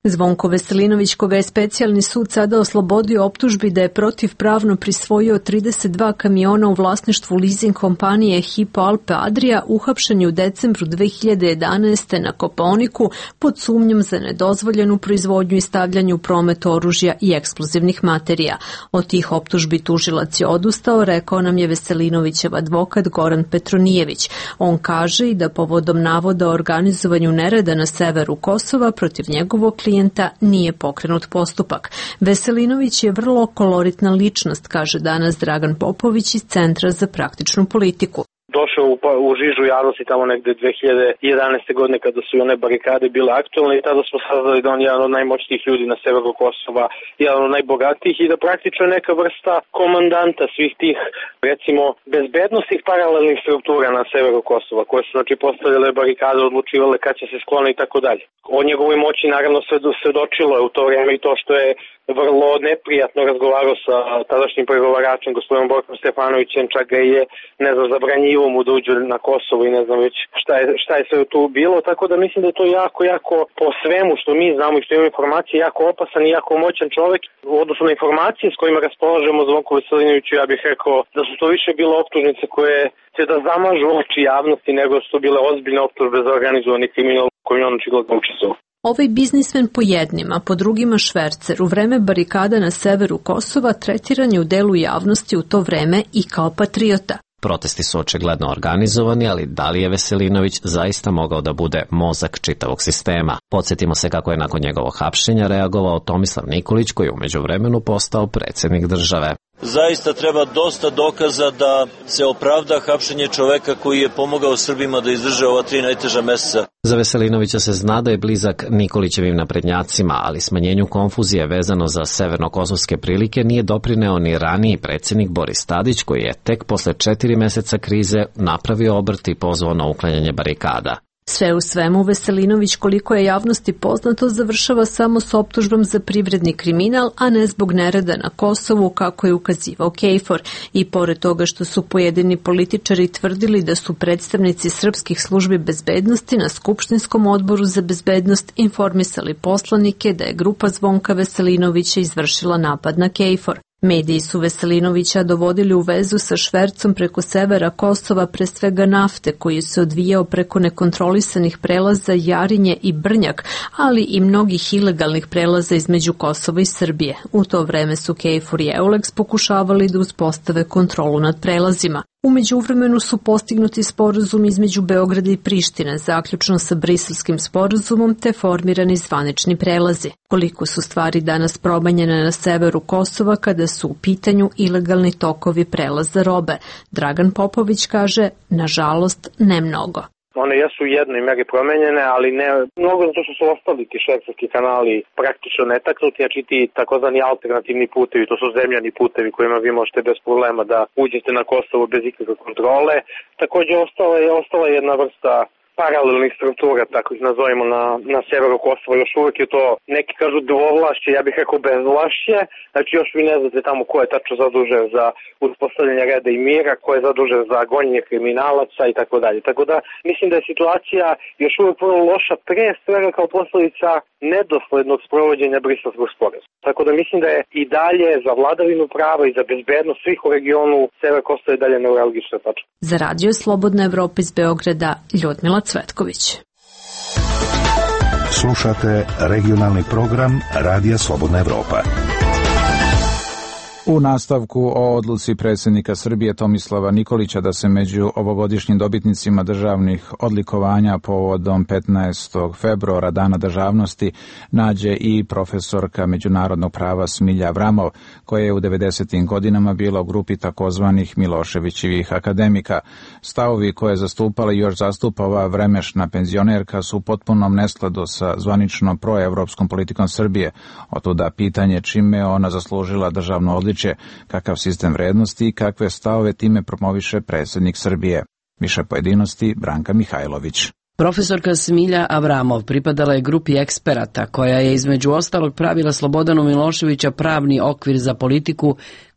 Zvonko Veselinović, koga je specijalni sud sada oslobodio optužbi da je protivpravno prisvojio trideset dva kamiona u vlasništvu leasing kompanije Hypo Alpe Adria, uhapšen je u decembru dve hiljade jedanaeste. na Kopaoniku pod sumnjom za nedozvoljenu proizvodnju i stavljanje u promet oružja i eksplozivnih materija. Od tih optužbi tužilac je odustao, rekao nam je Veselinovićev advokat Goran Petronijević. On kaže i da povodom navoda o organizovanju nereda na severu Kosova protiv njegovog klijenta nije pokrenut postupak. Veselinović je vrlo koloritna ličnost, kaže danas Dragan Popović iz Centra za praktičnu politiku. Došao u, u žižu javnosti tamo negde dve hiljade jedanaeste. godine kada su i one barikade bile aktualne i tada smo saznali da on je jedan od najmoćnijih ljudi na severu Kosova, jedan od najbogatijih i da praktično je neka vrsta komandanta svih tih, recimo, bezbednostnih paralelnih struktura na severu Kosova, koje su znači postavljale barikade, odlučivale kad će se skloniti i tako dalje. O njegovoj moći naravno svedočilo je u to vreme i to što je vrlo neprijatno razgovarao sa tadašnjim pregovaračem gospodinom Borkom Stefanovićem, čak ga je, ne znam, zabranjivo mu da uđe na Kosovo i ne znam već šta je, šta je sve tu bilo, tako da mislim da je to jako, jako po svemu što mi znamo i što imamo informacije, jako opasan i jako moćan čovjek. U odnosu na informacije s kojima raspolažemo Zvonku Veselinoviću, ja bih rekao da su to više bile optužnice koje će da zamažu oči javnosti nego su to bile ozbiljne optužbe za organizovani kriminal u kojem on očigledno učestvovao. Ovaj biznismen po jednima, po drugima švercer, u vreme barikada na severu Kosova tretiran je u delu javnosti u to vreme i kao patriota. Protesti su očigledno organizovani, ali da li je Veselinović zaista mogao da bude mozak čitavog sistema? Podsjetimo se kako je nakon njegovog hapšenja reagovao Tomislav Nikolić, koji je u međuvremenu postao predsjednik države. Zaista treba dosta dokaza da se opravda hapšenje čoveka koji je pomogao Srbima da izdrže ova tri najteža meseca. Za Veselinovića se zna da je blizak Nikolićevim naprednjacima, ali smanjenju konfuzije vezano za severnokosovske prilike nije doprineo ni raniji predsjednik Boris Tadić, koji je tek posle četiri meseca krize napravio obrt i pozvao na uklanjanje barikada. Sve u svemu, Veselinović, koliko je javnosti poznato, završava samo s optužbom za privredni kriminal, a ne zbog nereda na Kosovu, kako je ukazivao Kejfor. I pored toga što su pojedini političari tvrdili da su predstavnici srpskih službi bezbednosti na Skupštinskom odboru za bezbednost informisali poslanike da je grupa Zvonka Veselinovića izvršila napad na Kejfor. Mediji su Veselinovića dovodili u vezu sa švercom preko severa Kosova, pre svega nafte, koji se odvijao preko nekontrolisanih prelaza Jarinje i Brnjak, ali i mnogih ilegalnih prelaza između Kosova i Srbije. U to vreme su Kejfor i Eulex pokušavali da uspostave kontrolu nad prelazima. U međuvremenu su postignuti sporazum između Beograda i Prištine, zaključno sa Briselskim sporazumom, te formirani zvanični prelazi. Koliko su stvari danas promenjene na severu Kosova kada su u pitanju ilegalni tokovi prelaza robe? Dragan Popović kaže, nažalost, ne mnogo. One jesu u jednoj meri promenjene, ali ne mnogo zato što su ostali ti švercerski kanali praktično netaknuti, znači ti takozvani alternativni putevi, to su zemljani putevi kojima vi možete bez problema da uđete na Kosovo bez ikakve kontrole. Također ostala je, ostala je jedna vrsta paralelnih struktura, tako ih nazovemo na, na severu Kosova. Još uvijek je to, neki kažu dvovlašće, ja bih rekao bezvlašće, znači još vi ne znate tamo ko je tačno zadužen za uspostavljanje reda i mira, ko je zadužen za gonjenje kriminalaca i tako dalje. Tako da mislim da je situacija još uvijek vrlo loša, pre svega kao posljedica nedoslednog sprovođenja Briselskog sporazuma. Tako da mislim da je i dalje za vladavinu prava i za bezbednost svih u regionu sever Kosova i dalje neuralgična tačka. Za Radio Slobodna Evropa iz Beograda, Ljudmila Cvetković. Slušate regionalni program Radija Slobodna Evropa. U nastavku o odluci predsjednika Srbije Tomislava Nikolića da se među ovogodišnjim dobitnicima državnih odlikovanja povodom petnaestog februara, Dana državnosti, nađe i profesorka međunarodnog prava Smilja Avramov, koja je u devedesetim godinama bila u grupi takozvanih Miloševićevih akademika. Stavovi koje je zastupala i još zastupa ova vremešna penzionerka su u potpunom neskladu sa zvanično proevropskom politikom Srbije. Otuda pitanje čime je ona zaslužila državno odličje, kakav sistem vrednosti i kakve stavove time promoviše predsjednik Srbije. Više pojedinosti Branka Mihajlović. Profesorka Smilja Avramov pripadala je grupi eksperata koja je između ostalog pravila Slobodanu Miloševića pravni okvir za politiku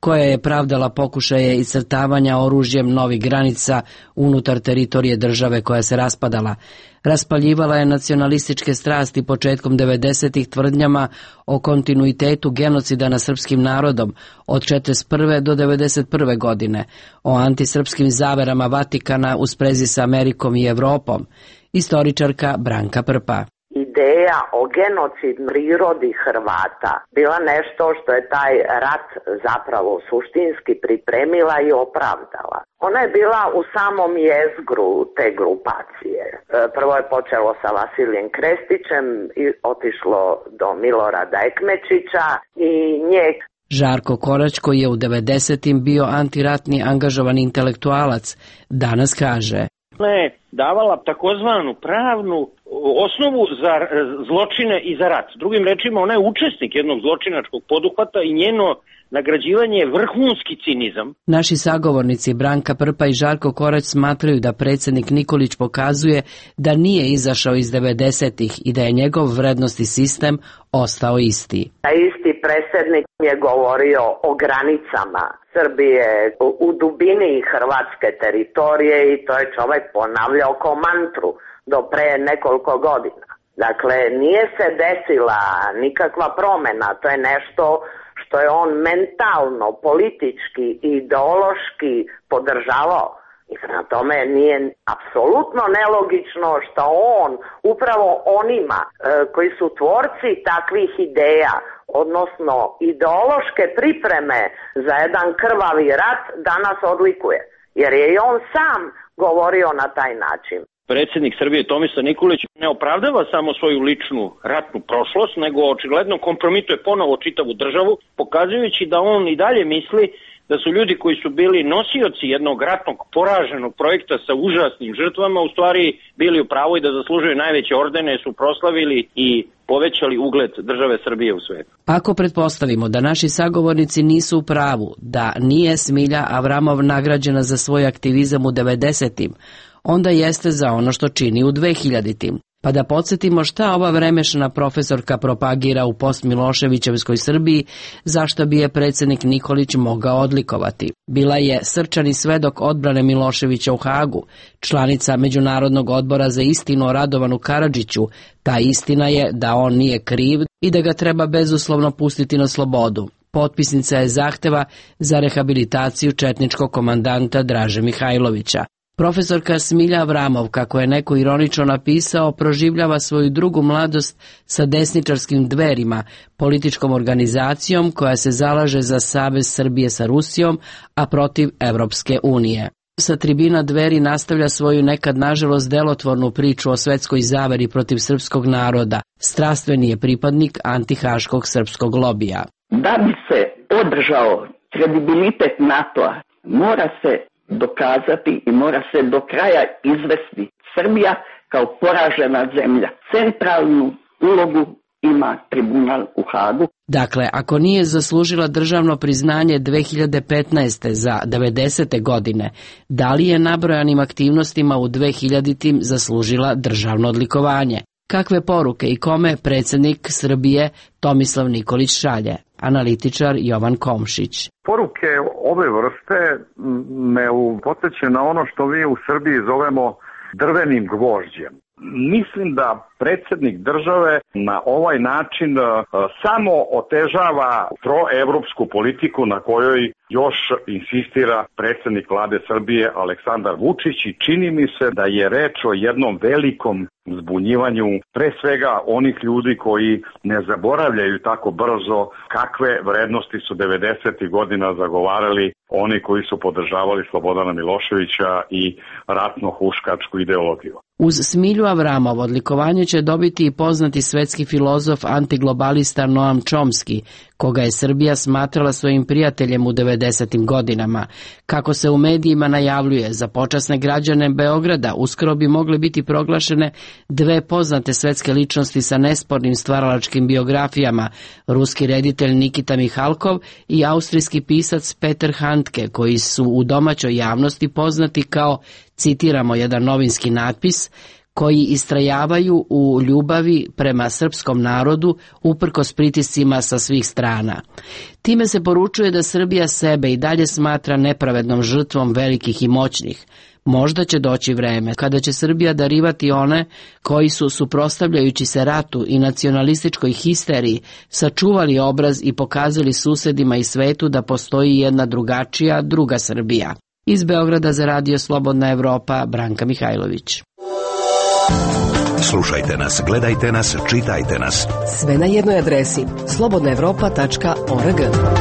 koja je pravdala pokušaje iscrtavanja oružjem novih granica unutar teritorije države koja se raspadala. Raspaljivala je nacionalističke strasti početkom devedesetih tvrdnjama o kontinuitetu genocida nad srpskim narodom od četrdeset prve do devedeset prve godine, o antisrpskim zaverama Vatikana u sprezi sa Amerikom i Evropom. Istoričarka Branka Prpa. Ideja o genocid prirodi Hrvata bila nešto što je taj rat zapravo suštinski pripremila i opravdala. Ona je bila u samom jezgru te grupacije. Prvo je počelo sa Vasilijem Krestićem i otišlo do Milorada Ekmečića i nje. Žarko Korać, koji je u devedesetim bio antiratni angažovan intelektualac, danas kaže: Ona je davala takozvanu pravnu osnovu za zločine i za rat. Drugim rečima, ona je učesnik jednog zločinačkog poduhvata i njeno nagrađivanje je vrhunski cinizam. Naši sagovornici Branka Prpa i Žarko Korać smatraju da predsjednik Nikolić pokazuje da nije izašao iz devedesetih i da je njegov vrednosti sistem ostao isti. A isti predsjednik je govorio o granicama Srbije u dubini hrvatske teritorije i to je čovjek ponavljao kao mantru do pre nekoliko godina. Dakle, nije se desila nikakva promjena, to je nešto što je on mentalno, politički i ideološki podržavao. I na tome nije apsolutno nelogično što on upravo onima e, koji su tvorci takvih ideja, odnosno ideološke pripreme za jedan krvavi rat, danas odlikuje. Jer je i on sam govorio na taj način. Predsjednik Srbije Tomislav Nikolić ne opravdava samo svoju ličnu ratnu prošlost, nego očigledno kompromituje ponovo čitavu državu, pokazujući da on i dalje misli da su ljudi koji su bili nosioci jednog ratnog poraženog projekta sa užasnim žrtvama u stvari bili u pravu i da zaslužuju najveće ordene, su proslavili i povećali ugled države Srbije u svijetu. Ako pretpostavimo da naši sagovornici nisu u pravu, da nije Smilja Avramov nagrađena za svoj aktivizam u devedesetim, onda jeste za ono što čini u dvehiljaditim. Pa da podsjetimo šta ova vremešna profesorka propagira u post-Miloševićevskoj Srbiji, zašto bi je predsjednik Nikolić mogao odlikovati. Bila je srčani svedok odbrane Miloševića u Hagu, članica Međunarodnog odbora za istinu o Radovanu Karadžiću. Ta istina je da on nije kriv i da ga treba bezuslovno pustiti na slobodu. Potpisnica je zahteva za rehabilitaciju četničkog komandanta Draže Mihajlovića. Profesorka Smilja Avramov, kako je neko ironično napisao, proživljava svoju drugu mladost sa desničarskim Dverima, političkom organizacijom koja se zalaže za savez Srbije sa Rusijom, a protiv Evropske unije. Sa tribina Dveri nastavlja svoju nekad nažalost delotvornu priču o svetskoj zaveri protiv srpskog naroda. Strastveni je pripadnik antihaškog srpskog lobija. Da bi se održao kredibilitet NATO-a, mora se dokazati i mora se do kraja izvesti Srbija kao poražena zemlja. Centralnu ulogu ima tribunal u Hagu. Dakle, ako nije zaslužila državno priznanje dve hiljade petnaeste za devedesete godine, da li je nabrojanim aktivnostima u dvehiljaditim zaslužila državno odlikovanje? Kakve poruke i kome predsjednik Srbije Tomislav Nikolić šalje? Analitičar Jovan Komšić. Poruke ove vrste me podsjećaju na ono što mi u Srbiji zovemo drvenim gvožđem. Mislim da predsjednik države na ovaj način samo otežava proevropsku politiku na kojoj još insistira predsjednik vlade Srbije Aleksandar Vučić i čini mi se da je reč o jednom velikom zbunjivanju pre svega onih ljudi koji ne zaboravljaju tako brzo kakve vrednosti su devedesetih godina zagovarali oni koji su podržavali Slobodana Miloševića i ratno-huškačku ideologiju. Uz Smilju Avramov odlikovanje će dobiti i poznati svetski filozof antiglobalista Noam Chomsky, koga je Srbija smatrala svojim prijateljem u devedesetim godinama. Kako se u medijima najavljuje, za počasne građane Beograda uskoro bi mogle biti proglašene dve poznate svetske ličnosti sa nespornim stvaralačkim biografijama, ruski reditelj Nikita Mihalkov i austrijski pisac Peter Handke, koji su u domaćoj javnosti poznati kao, citiramo jedan novinski natpis, koji istrajavaju u ljubavi prema srpskom narodu uprkos pritiscima sa svih strana. Time se poručuje da Srbija sebe i dalje smatra nepravednom žrtvom velikih i moćnih. Možda će doći vreme kada će Srbija darivati one koji su, suprotstavljajući se ratu i nacionalističkoj histeriji, sačuvali obraz i pokazali susedima i svetu da postoji jedna drugačija, druga Srbija. Iz Beograda za Radio Slobodna Evropa, Branka Mihajlović. Slušajte nas, gledajte nas, čitajte nas. Sve na jednoj adresi slobodna evropa tačka org.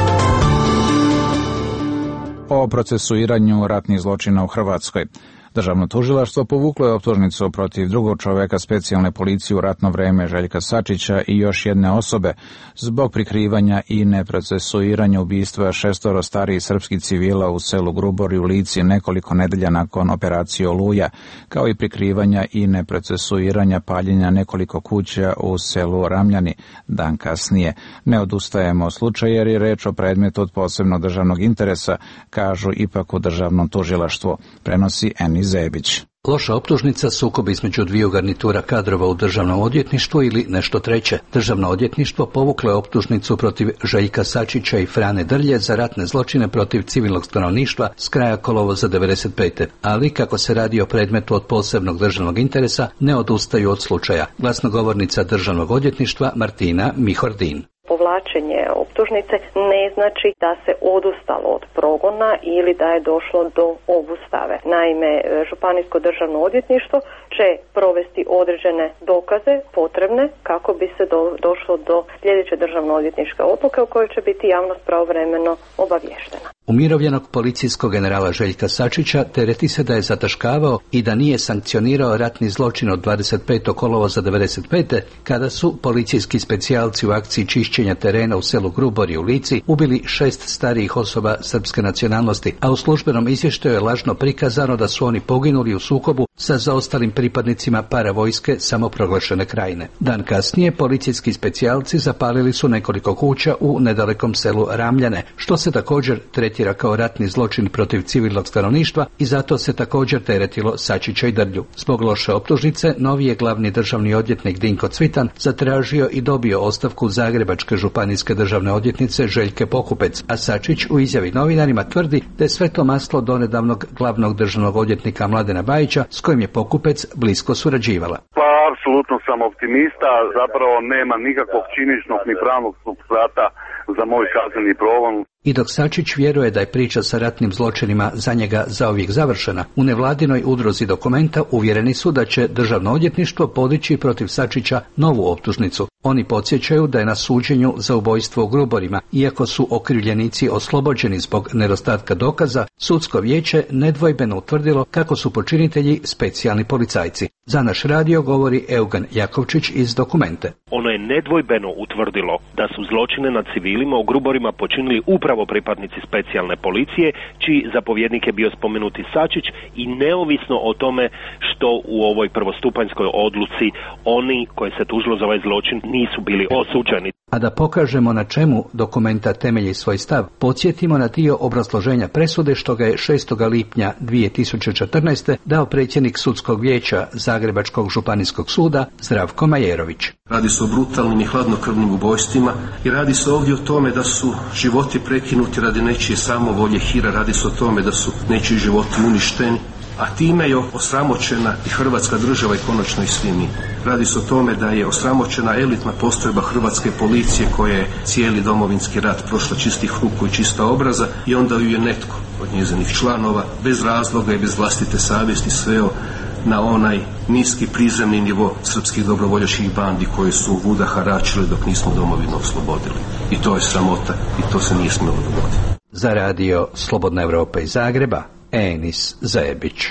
O procesuiranju ratnih zločina u Hrvatskoj. Državno tužilaštvo povuklo je optužnicu protiv drugog čoveka specijalne policije u ratno vreme Željka Sačića i još jedne osobe zbog prikrivanja i neprocesuiranja ubistva šestoro starijih srpskih civila u selu Grubori u Lici nekoliko nedelja nakon operacije Oluja, kao i prikrivanja i neprocesuiranja paljenja nekoliko kuća u selu Ramljani dan kasnije. Ne odustajemo od slučaja jer je reč o predmetu od posebnog državnog interesa, kažu ipak u državnom tužilaštvu, prenosi Eni Zebić. Loša optužnica, sukob između dviju garnitura kadrova u državnom odvjetništvu ili nešto treće. Državno odvjetništvo povuklo je optužnicu protiv Željka Sačića i Frane Drlje za ratne zločine protiv civilnog stanovništva s kraja kolovoza devedeset pete. Ali, kako se radi o predmetu od posebnog državnog interesa, ne odustaju od slučaja. Glasnogovornica državnog odvjetništva Martina Mihordin. Povlačenje optužnice ne znači da se odustalo od progona ili da je došlo do obustave. Naime, Županijsko državno odvjetništvo će provesti određene dokaze potrebne kako bi se do, došlo do sljedeće državno odvjetničke odluke u kojoj će biti javnost pravovremeno obaviještena. Umirovljenog policijskog generala Željka Sačića tereti se da je zataškavao i da nije sankcionirao ratni zločin od dvadeset petog kolovoza devedeset pete kada su policijski specijalci u akciji čišćenja terena u selu Grubori u Lici ubili šest starijih osoba srpske nacionalnosti, a u službenom izvještaju je lažno prikazano da su oni poginuli u sukobu sa zaostalim pripadnicima paravojske samoproglašene Krajine. Dan kasnije policijski specijalci zapalili su nekoliko kuća u nedalekom selu Ramljane, što se također tretira kao ratni zločin protiv civilnog stanovništva i zato se također teretilo Sačića i Drlju. Zbog loše optužnice, novi je glavni državni odvjetnik Dinko Cvitan zatražio i dobio ostavku Zagrebačke županijske državne odvjetnice Željke Pokupec, a Sačić u izjavi novinarima tvrdi da je sve to maslo donedavnog glavnog državnog odvjetnika Mladena Bajića s kojim je Pokupec blisko surađivala. Pa, apsolutno sam optimista, zapravo nema nikakvog činičnog ni pravnog supstrata za moj kazneni progon. I dok Sačić vjeruje da je priča sa ratnim zločinima za njega zauvijek završena, u nevladinoj udruzi Dokumenta uvjereni su da će državno odvjetništvo podići protiv Sačića novu optužnicu. Oni podsjećaju da je na suđenju za ubojstvo u Gruborima, iako su okrivljenici oslobođeni zbog nedostatka dokaza, sudsko vijeće nedvojbeno utvrdilo kako su počinitelji specijalni policajci. Za naš radio govori Eugen Jakovčić iz Dokumente. Ono je nedvojbeno utvrdilo da su zločine nad civilima u Gruborima počinili upravo pripadnici specijalne policije, čiji zapovjednik je bio spomenuti Sačić, i neovisno o tome što u ovoj prvostupanjskoj odluci oni koji se tužilo za ovaj zločin nisu bili osuđeni. A da pokažemo na čemu Dokumenta temelji svoj stav, podsjetimo na dio obrazloženja presude što ga je šestog lipnja dvije tisuće četrnaeste dao predsjednik sudskog vijeća Zagrebačkog županijskog suda Zdravko Majerović. Radi se o brutalnim i hladnokrvnim ubojstvima i radi se ovdje o tome da su životi prekinuti radi nečije samovolje, hira, radi se o tome da su nečiji životi uništeni, a time je osramoćena i Hrvatska država i konačno i svi mi. Radi se o tome da je osramoćena elitna postrojba hrvatske policije koja je cijeli domovinski rat prošla čistih ruku i čista obraza i onda ju je netko od njezinih članova bez razloga i bez vlastite savjesti sveo na onaj niski prizemni nivo srpskih dobrovoljačkih bandi koje su vuda haračile dok nismo domovinu oslobodili. I to je sramota i to se nije smjelo dogoditi. Za radio Slobodna Evropa iz Zagreba, Enis Zajebić.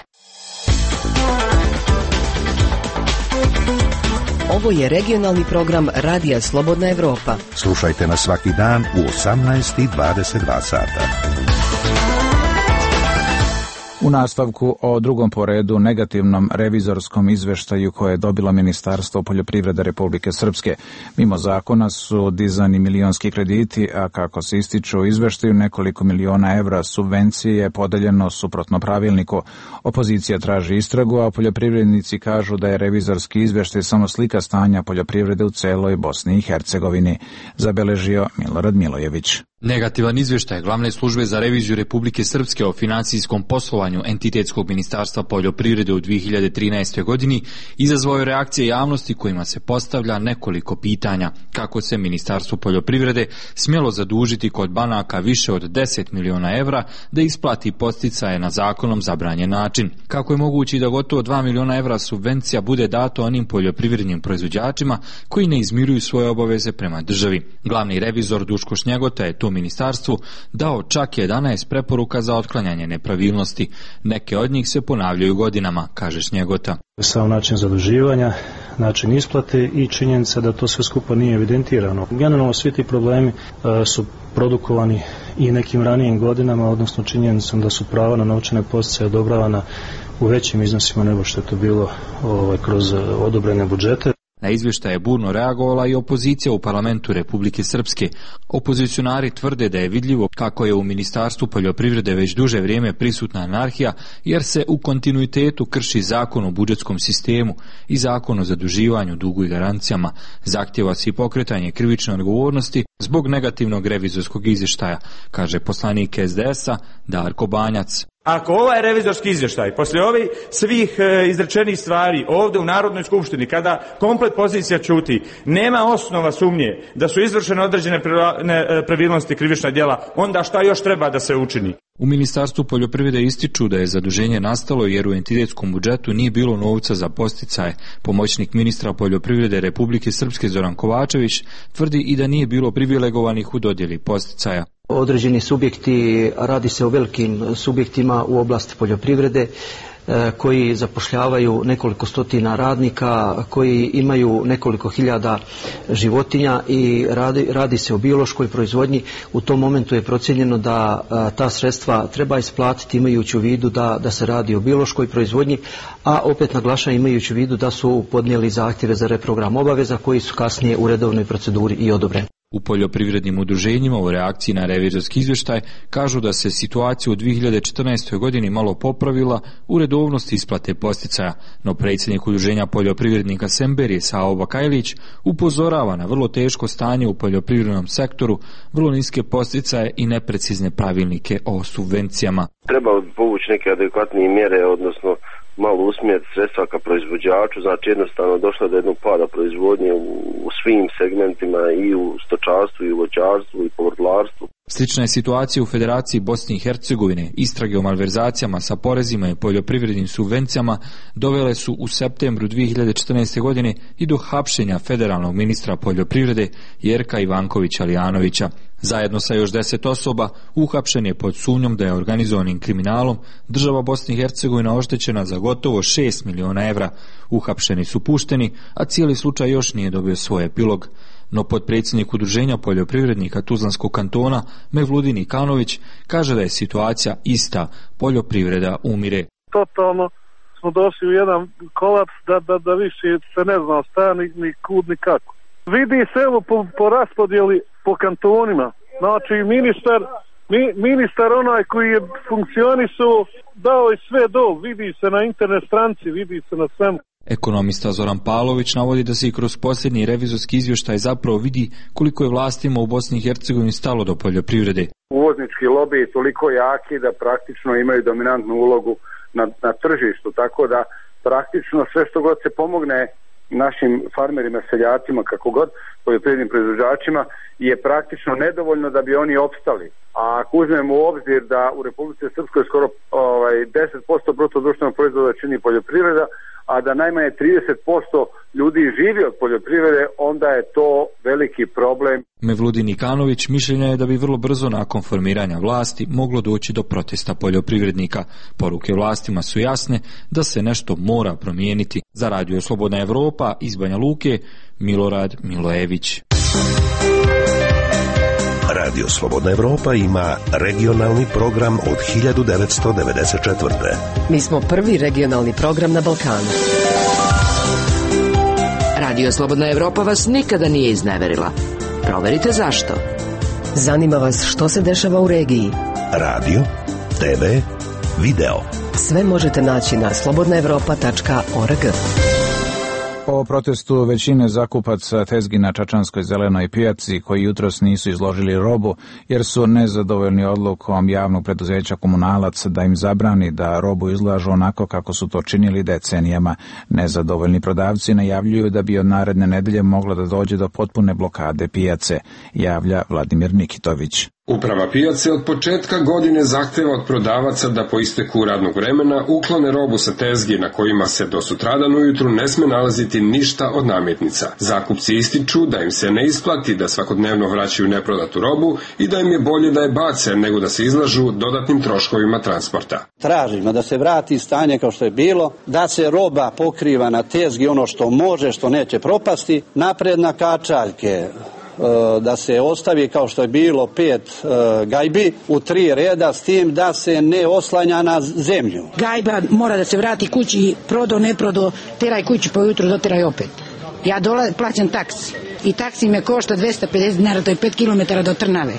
Ovo je regionalni program Radija Slobodna Evropa. Slušajte nas svaki dan u osamnaest i dvadeset dva sata. U nastavku o drugom po redu negativnom revizorskom izveštaju koje je dobilo Ministarstvo poljoprivrede Republike Srpske. Mimo zakona su dizani milionski krediti, a kako se ističu u izveštaju, nekoliko miliona evra subvencije je podeljeno suprotno pravilniku. Opozicija traži istragu, a poljoprivrednici kažu da je revizorski izveštaj samo slika stanja poljoprivrede u celoj Bosni i Hercegovini, zabeležio Milorad Milojević. Negativan izvještaj Glavne službe za reviziju Republike Srpske o financijskom poslovanju entitetskog ministarstva poljoprivrede u dvije hiljade trinaestoj. godini izazvao je reakcije javnosti kojima se postavlja nekoliko pitanja. Kako se Ministarstvo poljoprivrede smjelo zadužiti kod banaka više od deset miliona evra da isplati podsticaje na zakonom zabranjen način? Kako je moguće da gotovo dva miliona evra subvencija bude dato onim poljoprivrednim proizvođačima koji ne izmiruju svoje obaveze prema državi? Glavni revizor Duško Šnjegota je to ministarstvu dao čak jedanaest preporuka za otklanjanje nepravilnosti. Neke od njih se ponavljaju godinama, kaže Šnjegota. Sam način zaduživanja, način isplate i činjenica da to sve skupa nije evidentirano. Generalno svi ti problemi e, su produkovani i nekim ranijim godinama, odnosno činjenicom da su prava na novčane podsticaje odobravana u većim iznosima nego što je to bilo ovaj, kroz odobrene budžete. Na izvještaj je burno reagovala i opozicija u parlamentu Republike Srpske. Opozicionari tvrde da je vidljivo kako je u Ministarstvu poljoprivrede već duže vrijeme prisutna anarhija, jer se u kontinuitetu krši zakon o budžetskom sistemu i zakon o zaduživanju, dugu i garancijama. Zahtjeva se i pokretanje krivične odgovornosti zbog negativnog revizorskog izvještaja, kaže poslanik es de es a Darko Banjac. Ako ovaj revizorski izvještaj, poslije ovih svih e, izrečenih stvari ovdje u Narodnoj skupštini, kada komplet pozicija ćuti, nema osnova sumnje da su izvršene određene nepravilnosti, krivična djela, onda šta još treba da se učini? U Ministarstvu poljoprivrede ističu da je zaduženje nastalo jer u entitetskom budžetu nije bilo novca za podsticaje. Pomoćnik ministra poljoprivrede Republike Srpske Zoran Kovačević tvrdi i da nije bilo privilegovanih u dodjeli podsticaja. Određeni subjekti, radi se o velikim subjektima u oblasti poljoprivrede, koji zapošljavaju nekoliko stotina radnika, koji imaju nekoliko hiljada životinja i radi, radi se o biološkoj proizvodnji. U tom momentu je procijenjeno da ta sredstva treba isplatiti imajući u vidu da, da se radi o biološkoj proizvodnji, a opet naglašavam imajući u vidu da su podnijeli zahtjeve za reprogram obaveza koji su kasnije u redovnoj proceduri i odobreni. U poljoprivrednim udruženjima u reakciji na revizorski izvještaj kažu da se situacija u dvije hiljade četrnaestoj. godini malo popravila u redovnosti isplate podsticaja, no predsjednik udruženja poljoprivrednika Semberije Savo Bakajlić upozorava na vrlo teško stanje u poljoprivrednom sektoru, vrlo niske podsticaje i neprecizne pravilnike o subvencijama. Treba povući neke adekvatnije mjere, odnosno malo usmjeriti sredstva ka proizvođaču, znači jednostavno došlo do jednog pada proizvodnje u, u svim segmentima, i u stočarstvu, i u voćarstvu, i povrtlarstvu. Slična je situacija u Federaciji Bosne i Hercegovine. Istrage o malverzacijama sa porezima i poljoprivrednim subvencijama dovele su u septembru dvije hiljade četrnaeste. godine i do hapšenja federalnog ministra poljoprivrede Jerka Ivankovića Lijanovića. Zajedno sa još deset osoba uhapšen je pod sumnjom da je organizovanim kriminalom država Bosne i Hercegovina oštećena za gotovo šest miliona evra. Uhapšeni su pušteni, a cijeli slučaj još nije dobio svoj epilog. No potpredsjednik udruženja poljoprivrednika Tuzlanskog kantona Mevludin Ikanović kaže da je situacija ista, poljoprivreda umire. Totalno smo došli u jedan kolaps da, da, da više se ne zna šta, ni, ni kud, ni kako. Vidi se evo po, po raspodjeli po kantonima. Znači ministar, mi, ministar onaj koji je funkcionisao dao je sve do, vidi se na internet stranci, vidi se na svemu. Ekonomista Zoran Pavlović navodi da se i kroz posljednji revizorski izvještaj zapravo vidi koliko je vlastima u Bosni i Hercegovini stalo do poljoprivrede. Uvoznički lobby je toliko jaki da praktično imaju dominantnu ulogu na, na tržištu, tako da praktično sve što god se pomogne našim farmerima, seljacima, kako god, poljoprivrednim proizvođačima, je praktično nedovoljno da bi oni opstali. A ako uzmemo u obzir da u Republici Srpskoj skoro ovaj, deset posto bruto društvenog proizvoda čini poljoprivreda, a da najmanje trideset posto ljudi živi od poljoprivrede, onda je to veliki problem. Mevludin Ikanović mišljenja je da bi vrlo brzo nakon formiranja vlasti moglo doći do protesta poljoprivrednika. Poruke vlastima su jasne da se nešto mora promijeniti. Za Radio Slobodna Evropa iz Banja Luke, Milorad Milojević. Radio Slobodna Evropa ima regionalni program od hiljadu devetsto devedeset četvrte. Mi smo prvi regionalni program na Balkanu. Radio Slobodna Evropa vas nikada nije izneverila. Proverite zašto. Zanima vas što se dešava u regiji. Radio, te ve, video. Sve možete naći na slobodna evropa tačka org. O protestu većine zakupaca tezgi na Čačanskoj zelenoj pijaci koji jutros nisu izložili robu jer su nezadovoljni odlukom javnog preduzeća Komunalac da im zabrani da robu izlažu onako kako su to činili decenijama. Nezadovoljni prodavci najavljuju da bi od naredne nedelje moglo da dođe do potpune blokade pijace, javlja Vladimir Nikitović. Uprava pijace od početka godine zahteva od prodavaca da po isteku radnog vremena uklone robu sa tezgi na kojima se do sutradan ujutru ne sme nalaziti ništa od namirnica. Zakupci ističu da im se ne isplati da svakodnevno vraćaju neprodatu robu i da im je bolje da je bace nego da se izlažu dodatnim troškovima transporta. Tražimo da se vrati stanje kao što je bilo, da se roba pokriva na tezgi ono što može, što neće propasti, napred na kačaljke, da se ostavi kao što je bilo pet uh, gajbi u tri reda s tim da se ne oslanja na zemlju. Gajba mora da se vrati kući, prodo, ne prodo, teraj kući pa ujutru doteraj opet. Ja dola, plaćam taksi i taksi me košta dvesta pedeset dinara, to je pet kilometara do Trnave.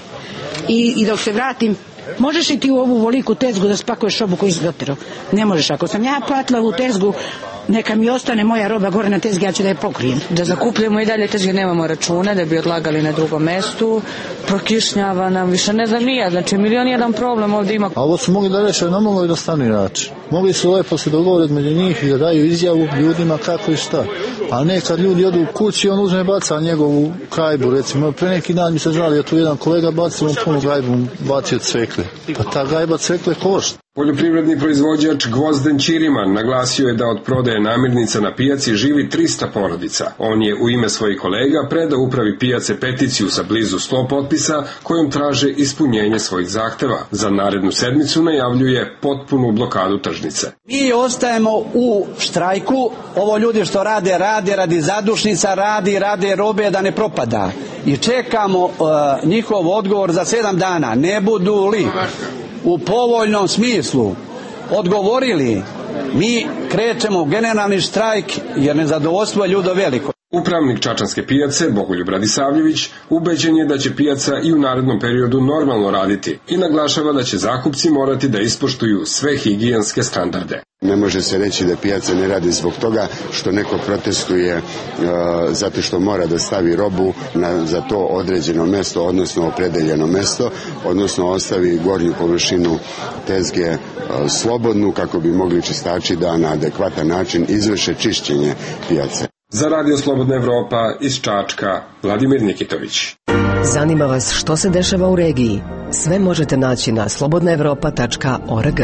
I, i dok se vratim, možeš li ti u ovu veliku tezgu da spakuješ robu koju si doterao? Ne možeš. Ako sam ja platila u tezgu, neka mi ostane moja roba gore na tezgi, ja ću da je pokrijem. Da zakupljamo i dalje tezge, nemamo račune, da bi odlagali na drugom mestu, prokišnjava nam, više ne znam nija, znači milion jedan problem ovdje ima. A ovo su mogli da reše na mnogo jednostavni način. Mogli su lepo se dogovoriti među njih i da daju izjavu ljudima kako i šta. A ne kad ljudi odu u kući, on uzme baca njegovu gajbu, recimo. Pre neki dan mi se žali, je tu jedan kolega bacio mu punu gajbu, bacio cvekle. Pa ta gajba cvekle košta. Poljoprivredni proizvođač Gvozden Ćiriman naglasio je da od prodaje namirnica na pijaci živi trista porodica. On je u ime svojih kolega predao upravi pijace peticiju sa blizu sto potpisa kojom traže ispunjenje svojih zahteva. Za narednu sedmicu najavljuje potpunu blokadu tržnice. Mi ostajemo u štrajku, ovo ljudi što rade, rade radi zadušnica, radi, rade robe da ne propada. I čekamo uh, njihov odgovor za sedam dana. Ne budu li u povoljnom smislu odgovorili, mi krećemo u generalni štrajk jer nezadovoljstvo je ljudo veliko. Upravnik Čačanske pijace, Bogoljub Radisavljević, ubeđen je da će pijaca i u narednom periodu normalno raditi i naglašava da će zakupci morati da ispoštuju sve higijenske standarde. Ne može se reći da pijaca ne radi zbog toga što neko protestuje uh, zato što mora da stavi robu na, za to određeno mesto, odnosno opredeljeno mesto, odnosno ostavi gornju površinu tezge uh, slobodnu kako bi mogli čistači da na adekvatan način izvrše čišćenje pijace. Za Radio Slobodna Evropa iz Čačka, Vladimir Nikitović. Zanima vas što se dešava u regiji? Sve možete naći na slobodna evropa tačka org.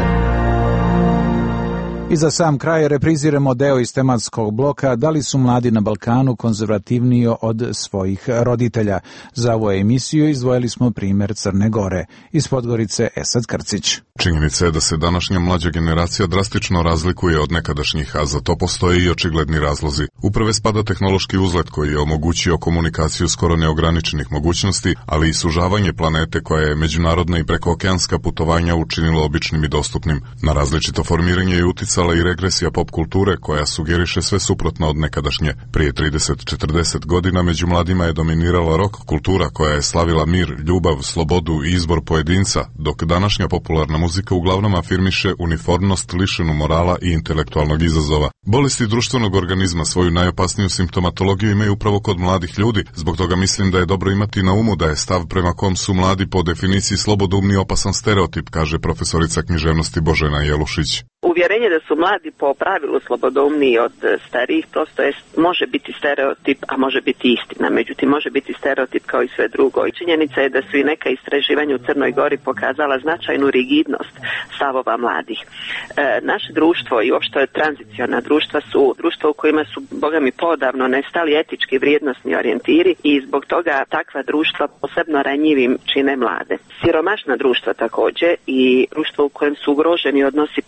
I za sam kraj repriziramo deo iz tematskog bloka da li su mladi na Balkanu konzervativniji od svojih roditelja. Za ovu emisiju izdvojili smo primjer Crne Gore. Iz Podgorice Esad Krcić. Činjenica je da se današnja mlađa generacija drastično razlikuje od nekadašnjih, a za to postoje i očigledni razlozi. U prve spada tehnološki uzlet koji je omogućio komunikaciju skoro neograničenih mogućnosti, ali i sužavanje planete koja je međunarodna i prekookeanska putovanja učinila običnim i dostupnim. Na različito formiranje je uticala i regresija pop kulture koja sugeriše sve suprotno od nekadašnje. Prije trideset do četrdeset godina među mladima je dominirala rock kultura koja je slavila mir, ljubav, slobodu i izbor pojedinca, dok današnja popularna muzika uglavnom afirmiše uniformnost lišenu morala i intelektualnog izazova. Bolesti društvenog organizma svoju najopasniju simptomatologiju imaju upravo kod mladih ljudi, zbog toga mislim da je dobro imati na umu da je stav prema kom su mladi po definiciji slobodoumni opasan stereotip, kaže profesorica književnosti Božena Jelušić. Uvjerenje da su mladi po pravilu slobodoumniji od starijih prosto je, može biti stereotip, a može biti istina. Međutim, može biti stereotip kao i sve drugo. I činjenica je da su i neka istraživanja u Crnoj Gori pokazala značajnu rigidnost stavova mladih. E, naše društvo i uopšte tranziciona društva su društva u kojima su, boga mi, podavno nestali etički vrijednosni orijentiri i zbog toga takva društva posebno ranjivim čine mlade. Siromašna društva također i društvo u kojem su ugroženi odnosi povjerenja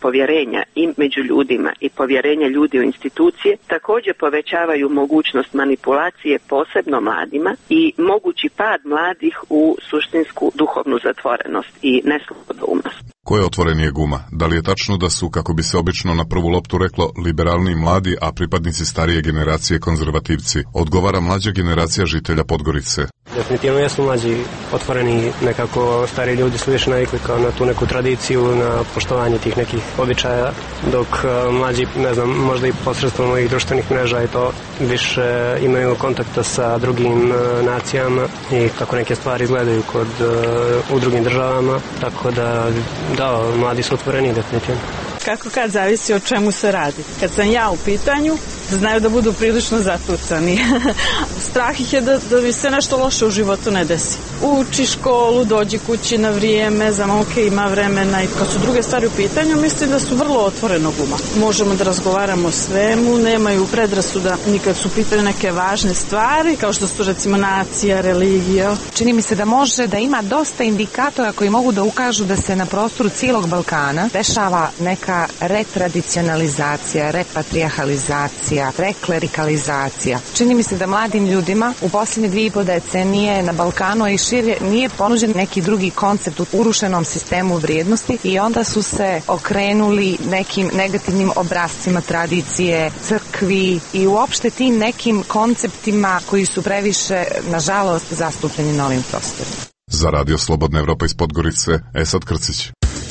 povjerenja i među ljudima i povjerenja ljudi u institucije također povećavaju mogućnost manipulacije posebno mladima i mogući pad mladih u suštinsku duhovnu zatvorenost i neslobodumnost. Ko je otvorenije guma? Da li je tačno da su, kako bi se obično na prvu loptu reklo, liberalni mladi, a pripadnici starije generacije konzervativci? Odgovara mlađa generacija žitelja Podgorice. Definitivno jesu mlađi otvoreni, nekako stari ljudi su više navikli kao na tu neku tradiciju, na poštovanje tih nekih običaja, dok mlađi, ne znam, možda i posredstvom ovih društvenih mreža i to više imaju kontakta sa drugim nacijama i kako neke stvari izgledaju kod, u drugim državama, tako da da, mladi su otvoreni definitivno. Kako kad zavisi o čemu se radi. Kad sam ja u pitanju, znaju da budu prilično zatucani. Strah ih je da, da mi se nešto loše u životu ne desi. Uči školu, dođi kući na vrijeme, za momke ima vremena i kad su druge stvari u pitanju, mislim da su vrlo otvorenog uma. Možemo da razgovaramo o svemu, nemaju predrasuda ni kad su u pitanju neke važne stvari, kao što su recimo nacija, religija. Čini mi se da može da ima dosta indikatora koji mogu da ukažu da se na prostoru cijelog Balkana dešava neka retradicionalizacija, repatrijahalizacija, reklerikalizacija. Čini mi se da mladim ljudima u posljednje dvije i po decenije na Balkanu i šire nije ponuđen neki drugi koncept u urušenom sistemu vrijednosti i onda su se okrenuli nekim negativnim obrascima tradicije, crkvi i uopšte tim nekim konceptima koji su previše, nažalost, zastupljeni na ovim prostorima. Za Radio Slobodna Evropa iz Podgorice, Esad Krcić.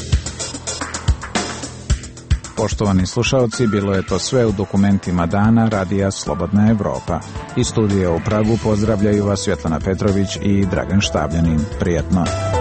Poštovani slušalci, bilo je to sve u dokumentima dana Radija Slobodna Evropa. Iz studija u Pragu pozdravljaju vas Svetlana Petrović i Dragan Štabljanin. Prijetno.